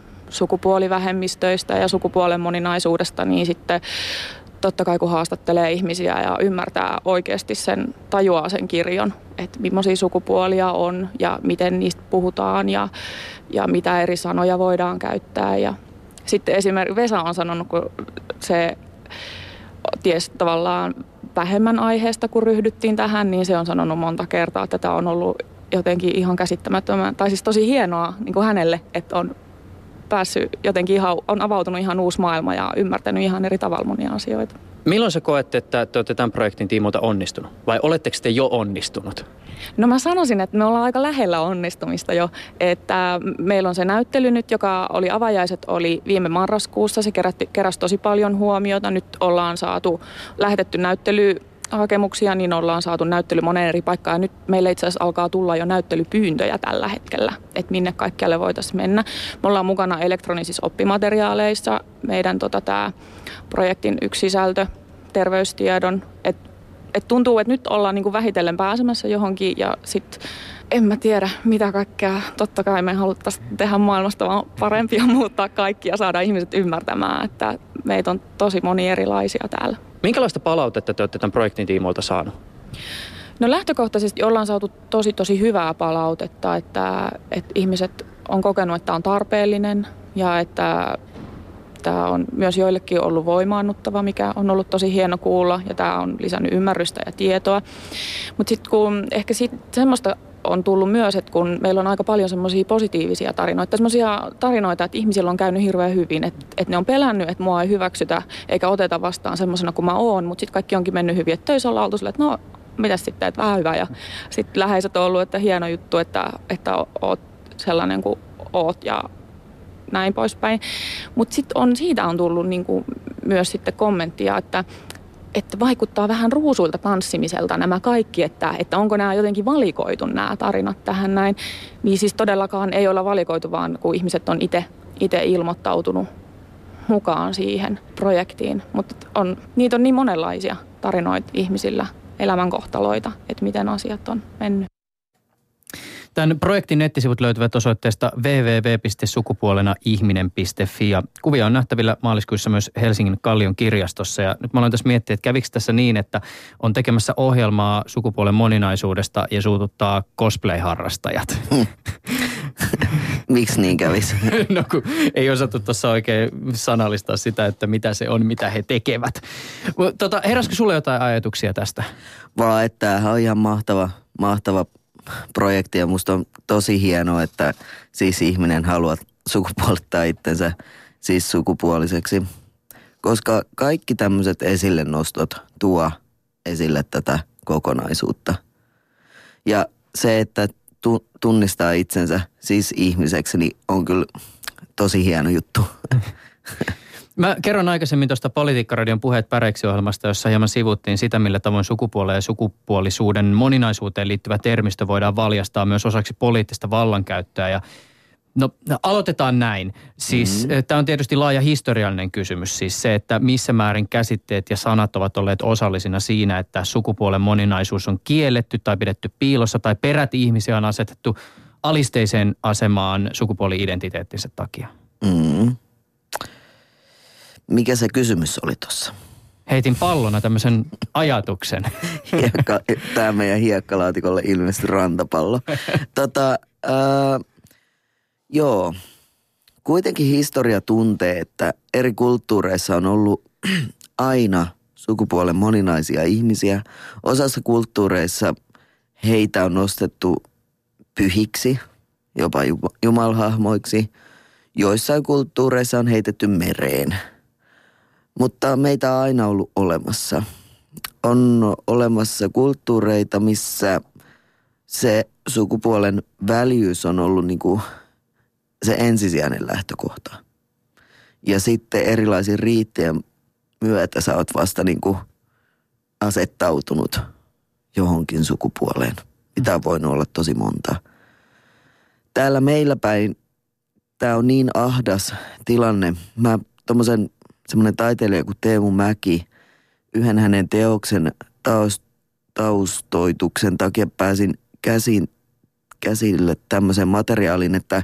sukupuolivähemmistöistä ja sukupuolen moninaisuudesta, niin sitten totta kai kun haastattelee ihmisiä ja ymmärtää oikeasti sen, tajuaa sen kirjon, että millaisia sukupuolia on ja miten niistä puhutaan ja, ja mitä eri sanoja voidaan käyttää. Ja sitten esimerkiksi Vesa on sanonut, kun se ties tavallaan vähemmän aiheesta, kun ryhdyttiin tähän, niin se on sanonut monta kertaa, että tämä on ollut jotenkin ihan käsittämättömän, tai siis tosi hienoa niin kuin hänelle, että on päässyt jotenkin ihan, on avautunut ihan uusi maailma ja ymmärtänyt ihan eri tavalla monia asioita. Milloin sä koette, että te olette tämän projektin tiimoilta onnistunut? Vai oletteko te jo onnistunut? No mä sanoisin, että me ollaan aika lähellä onnistumista jo. Että meillä on se näyttely nyt, joka oli avajaiset, oli viime marraskuussa. Se kerätti, keräsi tosi paljon huomiota. Nyt ollaan saatu lähetetty näyttelyhakemuksia, niin ollaan saatu näyttely moneen eri paikkaan. Ja nyt meille itse asiassa alkaa tulla jo näyttelypyyntöjä tällä hetkellä, että minne kaikkialle voitaisiin mennä. Me ollaan mukana elektronisissa oppimateriaaleissa. Meidän tota, tämä projektin yksi sisältö, terveystiedon, että et tuntuu, että nyt ollaan niinku vähitellen pääsemässä johonkin ja sitten en mä tiedä mitä kaikkea. Totta kai me haluttaisiin tehdä maailmasta vaan parempia, muuttaa kaikki ja saada ihmiset ymmärtämään, että meitä on tosi moni erilaisia täällä. Minkälaista palautetta te olette tämän projektin tiimoilta saanut? No lähtökohtaisesti ollaan saatu tosi tosi hyvää palautetta, että, että ihmiset on kokenut, että tämä on tarpeellinen ja että tämä on myös joillekin ollut voimaannuttava, mikä on ollut tosi hieno kuulla ja tämä on lisännyt ymmärrystä ja tietoa. Mutta sitten kun ehkä sit semmoista on tullut myös, että kun meillä on aika paljon semmoisia positiivisia tarinoita, semmoisia tarinoita, että ihmisillä on käynyt hirveän hyvin, että, että ne on pelännyt, että mua ei hyväksytä eikä oteta vastaan semmoisena kuin mä oon, mutta sitten kaikki onkin mennyt hyvin, että töissä ollaan oltu silleen, että no mitäs sitten, että vähän hyvä ja sitten läheiset on ollut, että hieno juttu, että, että oot sellainen kuin oot ja näin poispäin. Mutta sitten on, siitä on tullut niinku myös sitten kommenttia, että, että vaikuttaa vähän ruusuilta tanssimiselta nämä kaikki, että, että onko nämä jotenkin valikoitu nämä tarinat tähän näin. Niin siis todellakaan ei olla valikoitu, vaan kun ihmiset on itse ilmoittautunut mukaan siihen projektiin. Mutta on, niitä on niin monenlaisia tarinoita ihmisillä, elämänkohtaloita, että miten asiat on mennyt. Tämän projektin nettisivut löytyvät osoitteesta double-u double-u double-u piste sukupuolena ihminen piste fi ja kuvia on nähtävillä maaliskuussa myös Helsingin Kallion kirjastossa. Ja nyt mä aloin tässä miettiä, että kävikö tässä niin, että on tekemässä ohjelmaa sukupuolen moninaisuudesta ja suututtaa cosplay-harrastajat? Miksi niin kävisi? No kun ei osattu tuossa oikein sanallistaa sitä, että mitä se on, mitä he tekevät. Tota, heräskö sulle jotain ajatuksia tästä? Vaan, että tämähän on ihan mahtava, mahtava projekti ja musta on tosi hienoa, että siis ihminen haluaa sukupuolittaa itsensä siis sukupuoliseksi. Koska kaikki tämmöiset esille nostot tuo esille tätä kokonaisuutta. Ja se, että tunnistaa itsensä siis ihmiseksi, niin on kyllä tosi hieno juttu. Mä kerron aikaisemmin tuosta Politiikkaradion Puheet päreiksi-ohjelmasta, jossa hieman sivuttiin sitä, millä tavoin sukupuoleen ja sukupuolisuuden moninaisuuteen liittyvä termistö voidaan valjastaa myös osaksi poliittista vallankäyttöä. Ja no, aloitetaan näin. Siis mm-hmm. tämä on tietysti laaja historiallinen kysymys. Siis se, että missä määrin käsitteet ja sanat ovat olleet osallisina siinä, että sukupuolen moninaisuus on kielletty tai pidetty piilossa tai peräti ihmisiä on asetettu alisteiseen asemaan sukupuoli-identiteettinsä takia. Mm-hmm. Mikä se kysymys oli tuossa? Heitin pallona tämmöisen ajatuksen. Hiekka, tämä meidän hiekkalaatikolle ilmestyi rantapallo. tota, ää, joo, kuitenkin historia tuntee, että eri kulttuureissa on ollut aina sukupuolen moninaisia ihmisiä. Osassa kulttuureissa heitä on nostettu pyhiksi, jopa jumalhahmoiksi. Joissain kulttuureissa on heitetty mereen. Mutta meitä on aina ollut olemassa. On olemassa kulttuureita, missä se sukupuolen väljyys on ollut niin kuin se ensisijainen lähtökohta. Ja sitten erilaisiin riittien myötä sä oot vasta niin kuin asettautunut johonkin sukupuoleen. Mitä on voinut olla tosi monta. Täällä meillä päin tää on niin ahdas tilanne. Mä tommosen semmoinen taiteilija kuin Teemu Mäki, yhden hänen teoksen taust, taustoituksen takia pääsin käsin, käsille tämmöisen materiaalin, että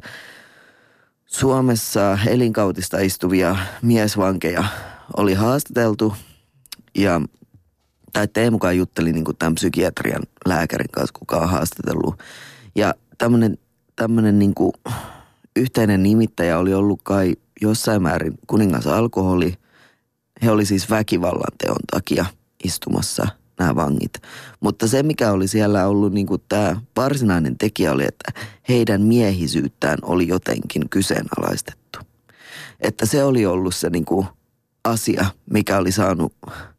Suomessa elinkautista istuvia miesvankeja oli haastateltu ja tai Teemukaan jutteli niin kuin tämän psykiatrian lääkärin kanssa, kuka on haastatellut. Ja tämmöinen, tämmöinen niin kuin yhteinen nimittäjä oli ollut kai jossain määrin kuningas alkoholi. He oli siis väkivallan teon takia istumassa nämä vangit. Mutta se, mikä oli siellä ollut niin kuin tämä varsinainen tekijä oli, että heidän miehisyyttään oli jotenkin kyseenalaistettu. Että se oli ollut se niin kuin asia, mikä oli saanut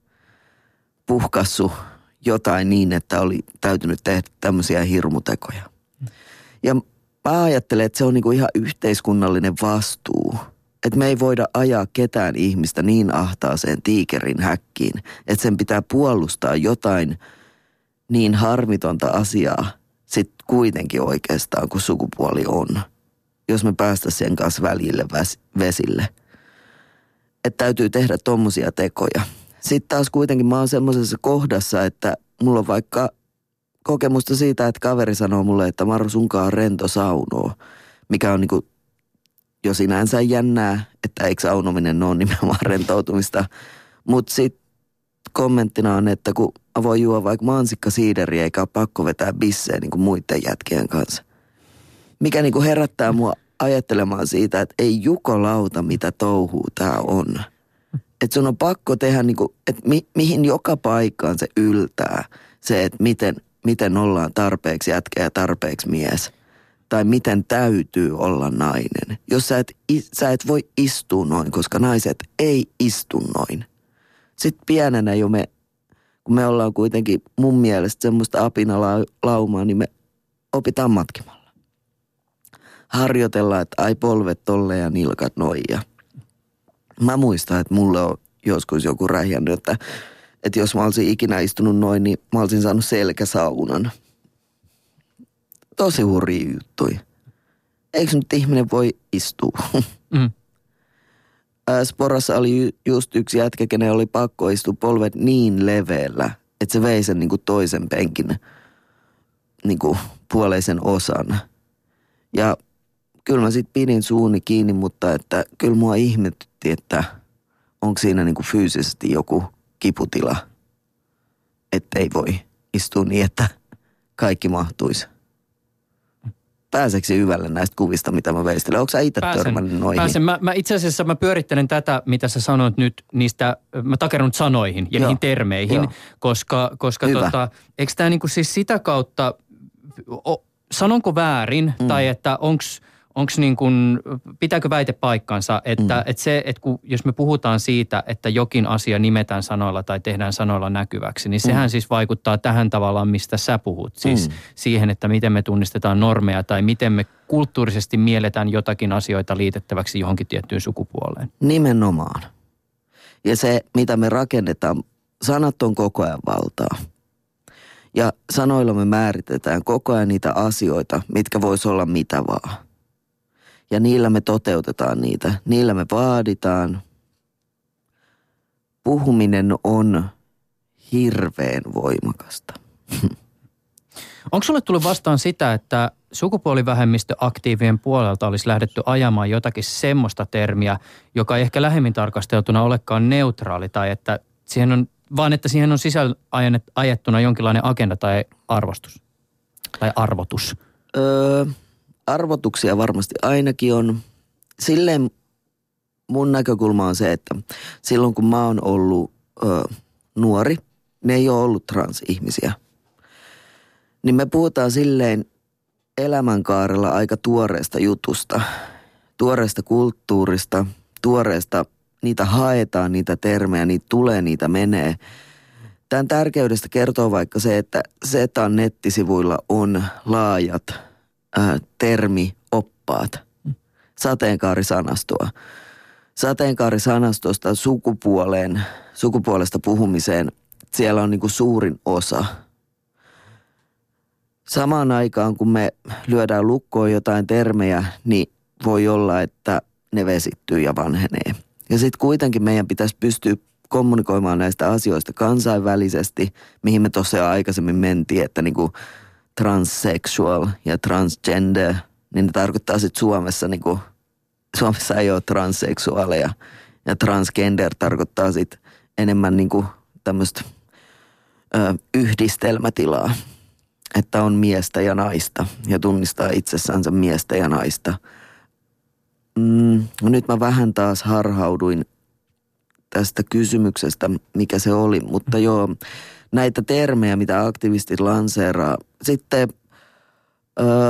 puhkassu jotain niin, että oli täytynyt tehdä tämmöisiä hirmutekoja. Ja mä ajattelen, että se on niin kuin ihan yhteiskunnallinen vastuu. Että me ei voida ajaa ketään ihmistä niin ahtaaseen tiikerin häkkiin, että sen pitää puolustaa jotain niin harmitonta asiaa sitten kuitenkin oikeastaan, kun sukupuoli on. Jos me päästä sen kanssa välille vesille. Että täytyy tehdä tommosia tekoja. Sitten taas kuitenkin mä oon semmoisessa kohdassa, että mulla on vaikka kokemusta siitä, että kaveri sanoo mulle, että Maru, sunkaan on rento saunoo, mikä on niinku jo sinänsä jännää, että eikö saunominen ole nimenomaan rentoutumista. Mutta sitten kommenttina on, että kun mä voin juoda vaikka mansikkasiideriä, eikä ole pakko vetää bissejä niin kuin muiden jätkien kanssa. Mikä niinku herättää mua ajattelemaan siitä, että ei jukolauta, mitä touhuu tää on. Että sun on pakko tehdä, niinku, että mi, mihin joka paikkaan se yltää. Se, että miten, miten ollaan tarpeeksi jätkä ja tarpeeksi mies. Tai miten täytyy olla nainen. Jos sä et, sä et voi istua noin, koska naiset ei istu noin. Sitten pienenä jo me, kun me ollaan kuitenkin mun mielestä semmoista apinalaumaa, niin me opitaan matkimalla. Harjoitellaan, että ai polvet tolle ja nilkat noin. Ja mä muistan, että mulle on joskus joku räjännyt, että, että jos mä olisin ikinä istunut noin, niin mä olisin saanut selkäsaunan. Tosi hurjia juttuja. Eikö nyt ihminen voi istua? Mm. Sporassa oli just yksi jätkä, kenen oli pakko istua polvet niin leveällä, että se vei sen niin kuin toisen penkin niin kuin puoleisen osan. Ja kyllä mä sit pidin suuni kiinni, mutta että kyllä mua ihmetytti, että onko siinä niin kuin fyysisesti joku kiputila, että ei voi istua niin, että kaikki mahtuisi. Pääseekö hyvälle näistä kuvista, mitä mä veistelen? Onko sä itse törmännyt noihin? Pääsen. Mä, mä itse asiassa mä pyörittelen tätä, mitä sä sanoit nyt niistä, mä takerun sanoihin ja Joo. niihin termeihin, Joo. koska, koska tota, eikö tää niinku siis sitä kautta, o, sanonko väärin, mm. tai että onks, onks niin kuin, pitääkö väite paikkansa, että, mm. että se, että kun, jos me puhutaan siitä, että jokin asia nimetään sanoilla tai tehdään sanoilla näkyväksi, niin sehän mm. siis vaikuttaa tähän tavallaan, mistä sä puhut. Siis mm. siihen, että miten me tunnistetaan normeja tai miten me kulttuurisesti mielletään jotakin asioita liitettäväksi johonkin tiettyyn sukupuoleen. Nimenomaan. Ja se, mitä me rakennetaan, sanat on koko ajan valtaa. Ja sanoilla me määritetään koko ajan niitä asioita, mitkä vois olla mitä vaan. Ja niillä me toteutetaan niitä. Niillä me vaaditaan. Puhuminen on hirveän voimakasta. Onko sulle tullut vastaan sitä, että sukupuolivähemmistöaktiivien puolelta olisi lähdetty ajamaan jotakin semmoista termiä, joka ei ehkä lähemmin tarkasteltuna olekaan neutraali, tai että siihen on, vaan että siihen on sisällä ajettuna jonkinlainen agenda tai arvostus tai arvotus? Öö... Arvotuksia varmasti ainakin on. Silleen mun näkökulma on se, että silloin kun mä oon ollut ö, nuori, ne ei ole ollut transihmisiä. Niin me puhutaan silleen elämänkaarella aika tuoreesta jutusta, tuoreesta kulttuurista, tuoreesta, niitä haetaan, niitä termejä, niitä tulee, niitä menee. Tämän tärkeydestä kertoo vaikka se, että Zetan nettisivuilla on laajat Ää, termioppaat, sateenkaarisanastoa. Sateenkaarisanastosta sukupuoleen, sukupuolesta puhumiseen, siellä on niinku suurin osa. Samaan aikaan, kun me lyödään lukkoon jotain termejä, niin voi olla, että ne vesittyy ja vanhenee. Ja sitten kuitenkin meidän pitäisi pystyä kommunikoimaan näistä asioista kansainvälisesti, mihin me tuossa jo aikaisemmin mentiin, että niinku transsexual ja transgender, niin ne tarkoittaa sitten Suomessa, niinku, Suomessa ei ole transseksuaaleja ja transgender tarkoittaa sitten enemmän niinku tämmöistä yhdistelmätilaa, että on miestä ja naista ja tunnistaa itsessänsä miestä ja naista. Mm, nyt mä vähän taas harhauduin tästä kysymyksestä, mikä se oli, mutta joo, näitä termejä, mitä aktivistit lanseeraa. Sitten öö,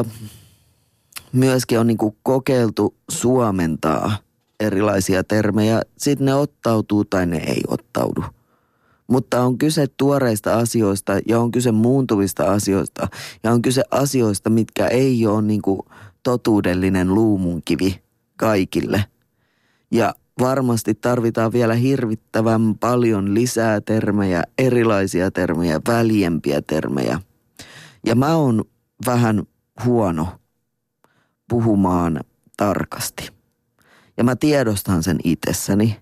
myöskin on niinku kokeiltu suomentaa erilaisia termejä. Sitten ne ottautuu tai ne ei ottaudu. Mutta on kyse tuoreista asioista ja on kyse muuntuvista asioista ja on kyse asioista, mitkä ei ole niinku totuudellinen luumunkivi kaikille. Ja varmasti tarvitaan vielä hirvittävän paljon lisää termejä, erilaisia termejä, väljempiä termejä. Ja mä oon vähän huono puhumaan tarkasti. Ja mä tiedostan sen itsessäni.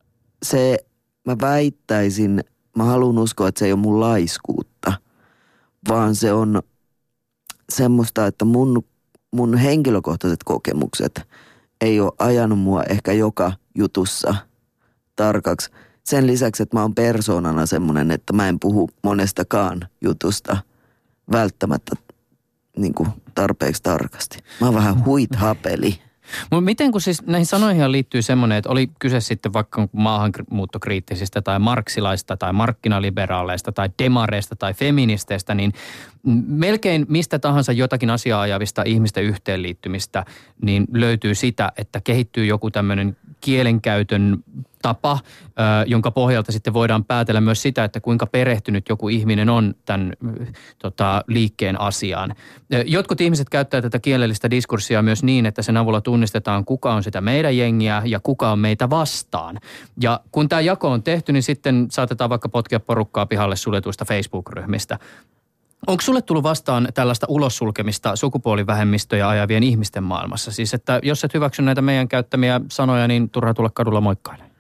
Se, mä väittäisin, mä haluan uskoa, että se ei ole mun laiskuutta, vaan se on semmoista, että mun, mun henkilökohtaiset kokemukset ei ole ajanut mua ehkä joka jutussa tarkaksi. Sen lisäksi, että mä oon persoonana semmoinen, että mä en puhu monestakaan jutusta välttämättä niin kuin tarpeeksi tarkasti. Mä oon vähän huithapeli. Mutta miten kun siis näihin sanoihin liittyy semmoinen, että oli kyse sitten vaikka maahanmuuttokriittisistä tai marksilaista tai markkinaliberaaleista tai demareista tai feministeistä, niin melkein mistä tahansa jotakin asiaa ajavista ihmisten yhteenliittymistä, niin löytyy sitä, että kehittyy joku tämmöinen kielenkäytön tapa, jonka pohjalta sitten voidaan päätellä myös sitä, että kuinka perehtynyt joku ihminen on tämän tota, liikkeen asiaan. Jotkut ihmiset käyttää tätä kielellistä diskurssia myös niin, että sen avulla tunnistetaan, kuka on sitä meidän jengiä ja kuka on meitä vastaan. Ja kun tämä jako on tehty, niin sitten saatetaan vaikka potkia porukkaa pihalle suljetuista Facebook-ryhmistä. Onko sulle tullut vastaan tällaista ulossulkemista sukupuolivähemmistöjä ajavien ihmisten maailmassa? Siis, että jos et hyväksy näitä meidän käyttämiä sanoja, niin turha tulla kadulla moikkailemaan.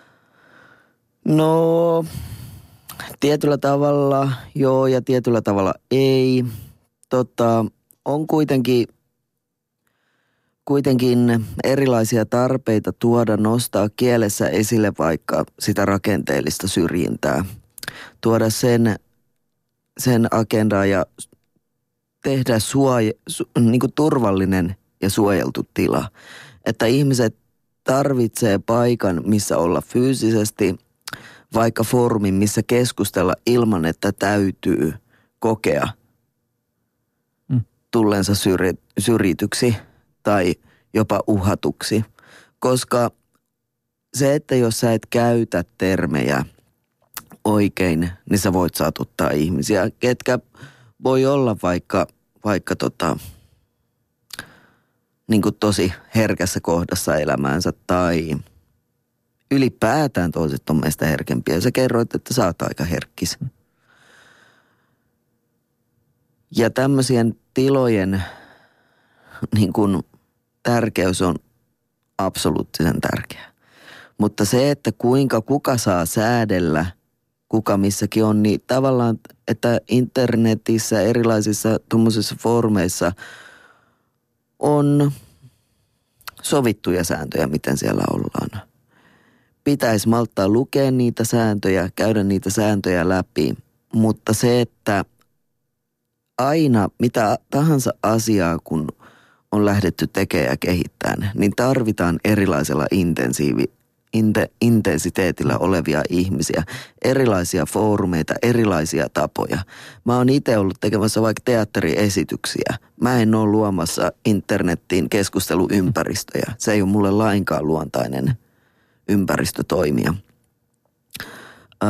No, tietyllä tavalla joo ja tietyllä tavalla ei. Tota, on kuitenkin, kuitenkin erilaisia tarpeita tuoda, nostaa kielessä esille vaikka sitä rakenteellista syrjintää. Tuoda sen, sen agendaa ja tehdä suoja, su, niin kuin turvallinen ja suojeltu tila. Että ihmiset tarvitsee paikan, missä olla fyysisesti, vaikka foorumin, missä keskustella ilman, että täytyy kokea mm. tullensa syrji, syrjityksi tai jopa uhatuksi. Koska se, että jos sä et käytä termejä oikein, niin sä voit satuttaa ihmisiä, ketkä voi olla vaikka, vaikka tota, niin kuin tosi herkässä kohdassa elämäänsä tai ylipäätään toiset on meistä herkempiä. Sä kerroit, että sä oot aika herkkis. Ja tämmöisien tilojen niin kuin tärkeys on absoluuttisen tärkeä. Mutta se, että kuinka kuka saa säädellä, kuka missäkin on, niin tavallaan, että internetissä, erilaisissa tuommoisissa foorumeissa on sovittuja sääntöjä, miten siellä ollaan. Pitäisi malttaa lukea niitä sääntöjä, käydä niitä sääntöjä läpi, mutta se, että aina mitä tahansa asiaa, kun on lähdetty tekemään ja kehittämään, niin tarvitaan erilaisella intensiivi, inte, intensiteetillä olevia ihmisiä, erilaisia foorumeita, erilaisia tapoja. Mä oon itse ollut tekemässä vaikka teatteriesityksiä. Mä en ole luomassa internettiin keskusteluympäristöjä. Se ei ole mulle lainkaan luontainen ympäristötoimia. Öö,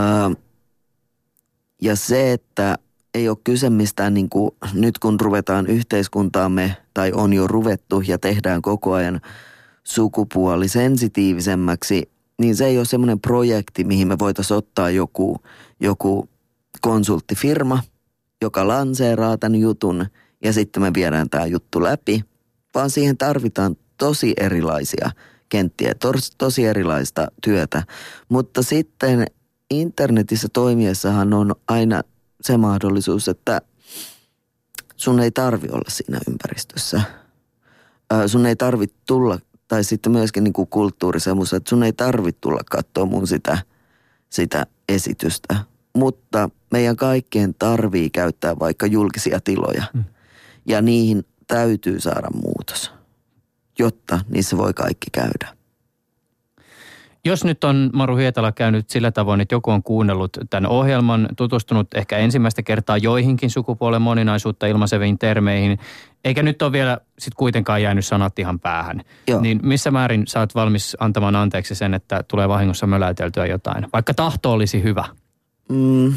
ja se, että ei ole kyse mistään niin kuin nyt kun ruvetaan yhteiskuntaamme tai on jo ruvettu ja tehdään koko ajan sukupuoli sensitiivisemmäksi, niin se ei ole semmoinen projekti, mihin me voitaisiin ottaa joku, joku konsulttifirma, joka lanseeraa tämän jutun ja sitten me viedään tämä juttu läpi, vaan siihen tarvitaan tosi erilaisia kenttiä, tos, tosi erilaista työtä. Mutta sitten internetissä toimiessahan on aina se mahdollisuus, että sun ei tarvi olla siinä ympäristössä. Sun ei tarvitse tulla, tai sitten myöskin niin kuin kulttuurisemmuus, että sun ei tarvitse tulla katsoa mun sitä, sitä esitystä. Mutta meidän kaikkien tarvii käyttää vaikka julkisia tiloja. Mm. Ja niihin täytyy saada muutos, jotta niissä voi kaikki käydä. Jos nyt on Maru Hietala käynyt sillä tavoin, että joku on kuunnellut tämän ohjelman, tutustunut ehkä ensimmäistä kertaa joihinkin sukupuolen moninaisuutta ilmaiseviin termeihin, eikä nyt ole vielä sit kuitenkaan jäänyt sanat ihan päähän, Joo. niin missä määrin sä oot valmis antamaan anteeksi sen, että tulee vahingossa möläyteltyä jotain, vaikka tahto olisi hyvä? Mm.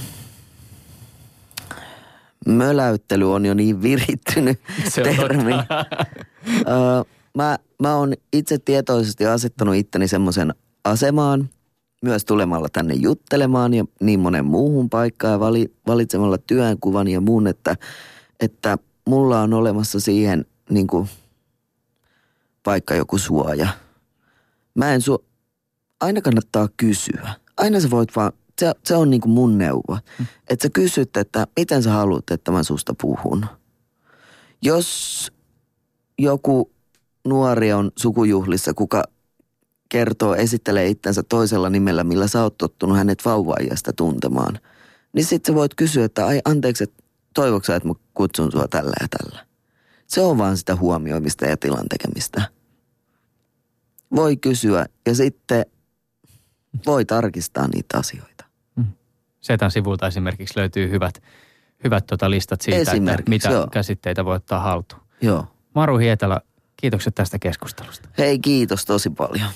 Möläyttely on jo niin virittynyt termi. uh, mä, mä oon itse tietoisesti asettanut itteni semmoisen asemaan, myös tulemalla tänne juttelemaan ja niin monen muuhun paikkaan ja vali, valitsemalla työnkuvan ja muun, että, että mulla on olemassa siihen niin kuin vaikka joku suoja. Mä en su... Aina kannattaa kysyä. Aina sä voit vaan, se, se on niin kuin mun neuvo. Hmm. Että sä kysyt, että miten sä haluat, että mä susta puhun. Jos joku nuori on sukujuhlissa, kuka kertoo, esittelee itsensä toisella nimellä, millä sä oot tottunut hänet vauva-iästä tuntemaan, niin sit sä voit kysyä, että ai anteeksi, että toivotko sä, että mä kutsun sua tällä ja tällä. Se on vaan sitä huomioimista ja tilan tekemistä. Voi kysyä ja sitten voi tarkistaa niitä asioita. Setan sivulta esimerkiksi löytyy hyvät, hyvät tota listat siitä, että mitä joo. käsitteitä voi ottaa haltuun. Joo. Maru Hietala, kiitokset tästä keskustelusta. Hei, kiitos tosi paljon.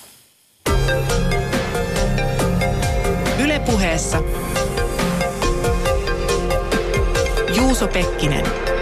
Yle Puheessa Juuso Pekkinen.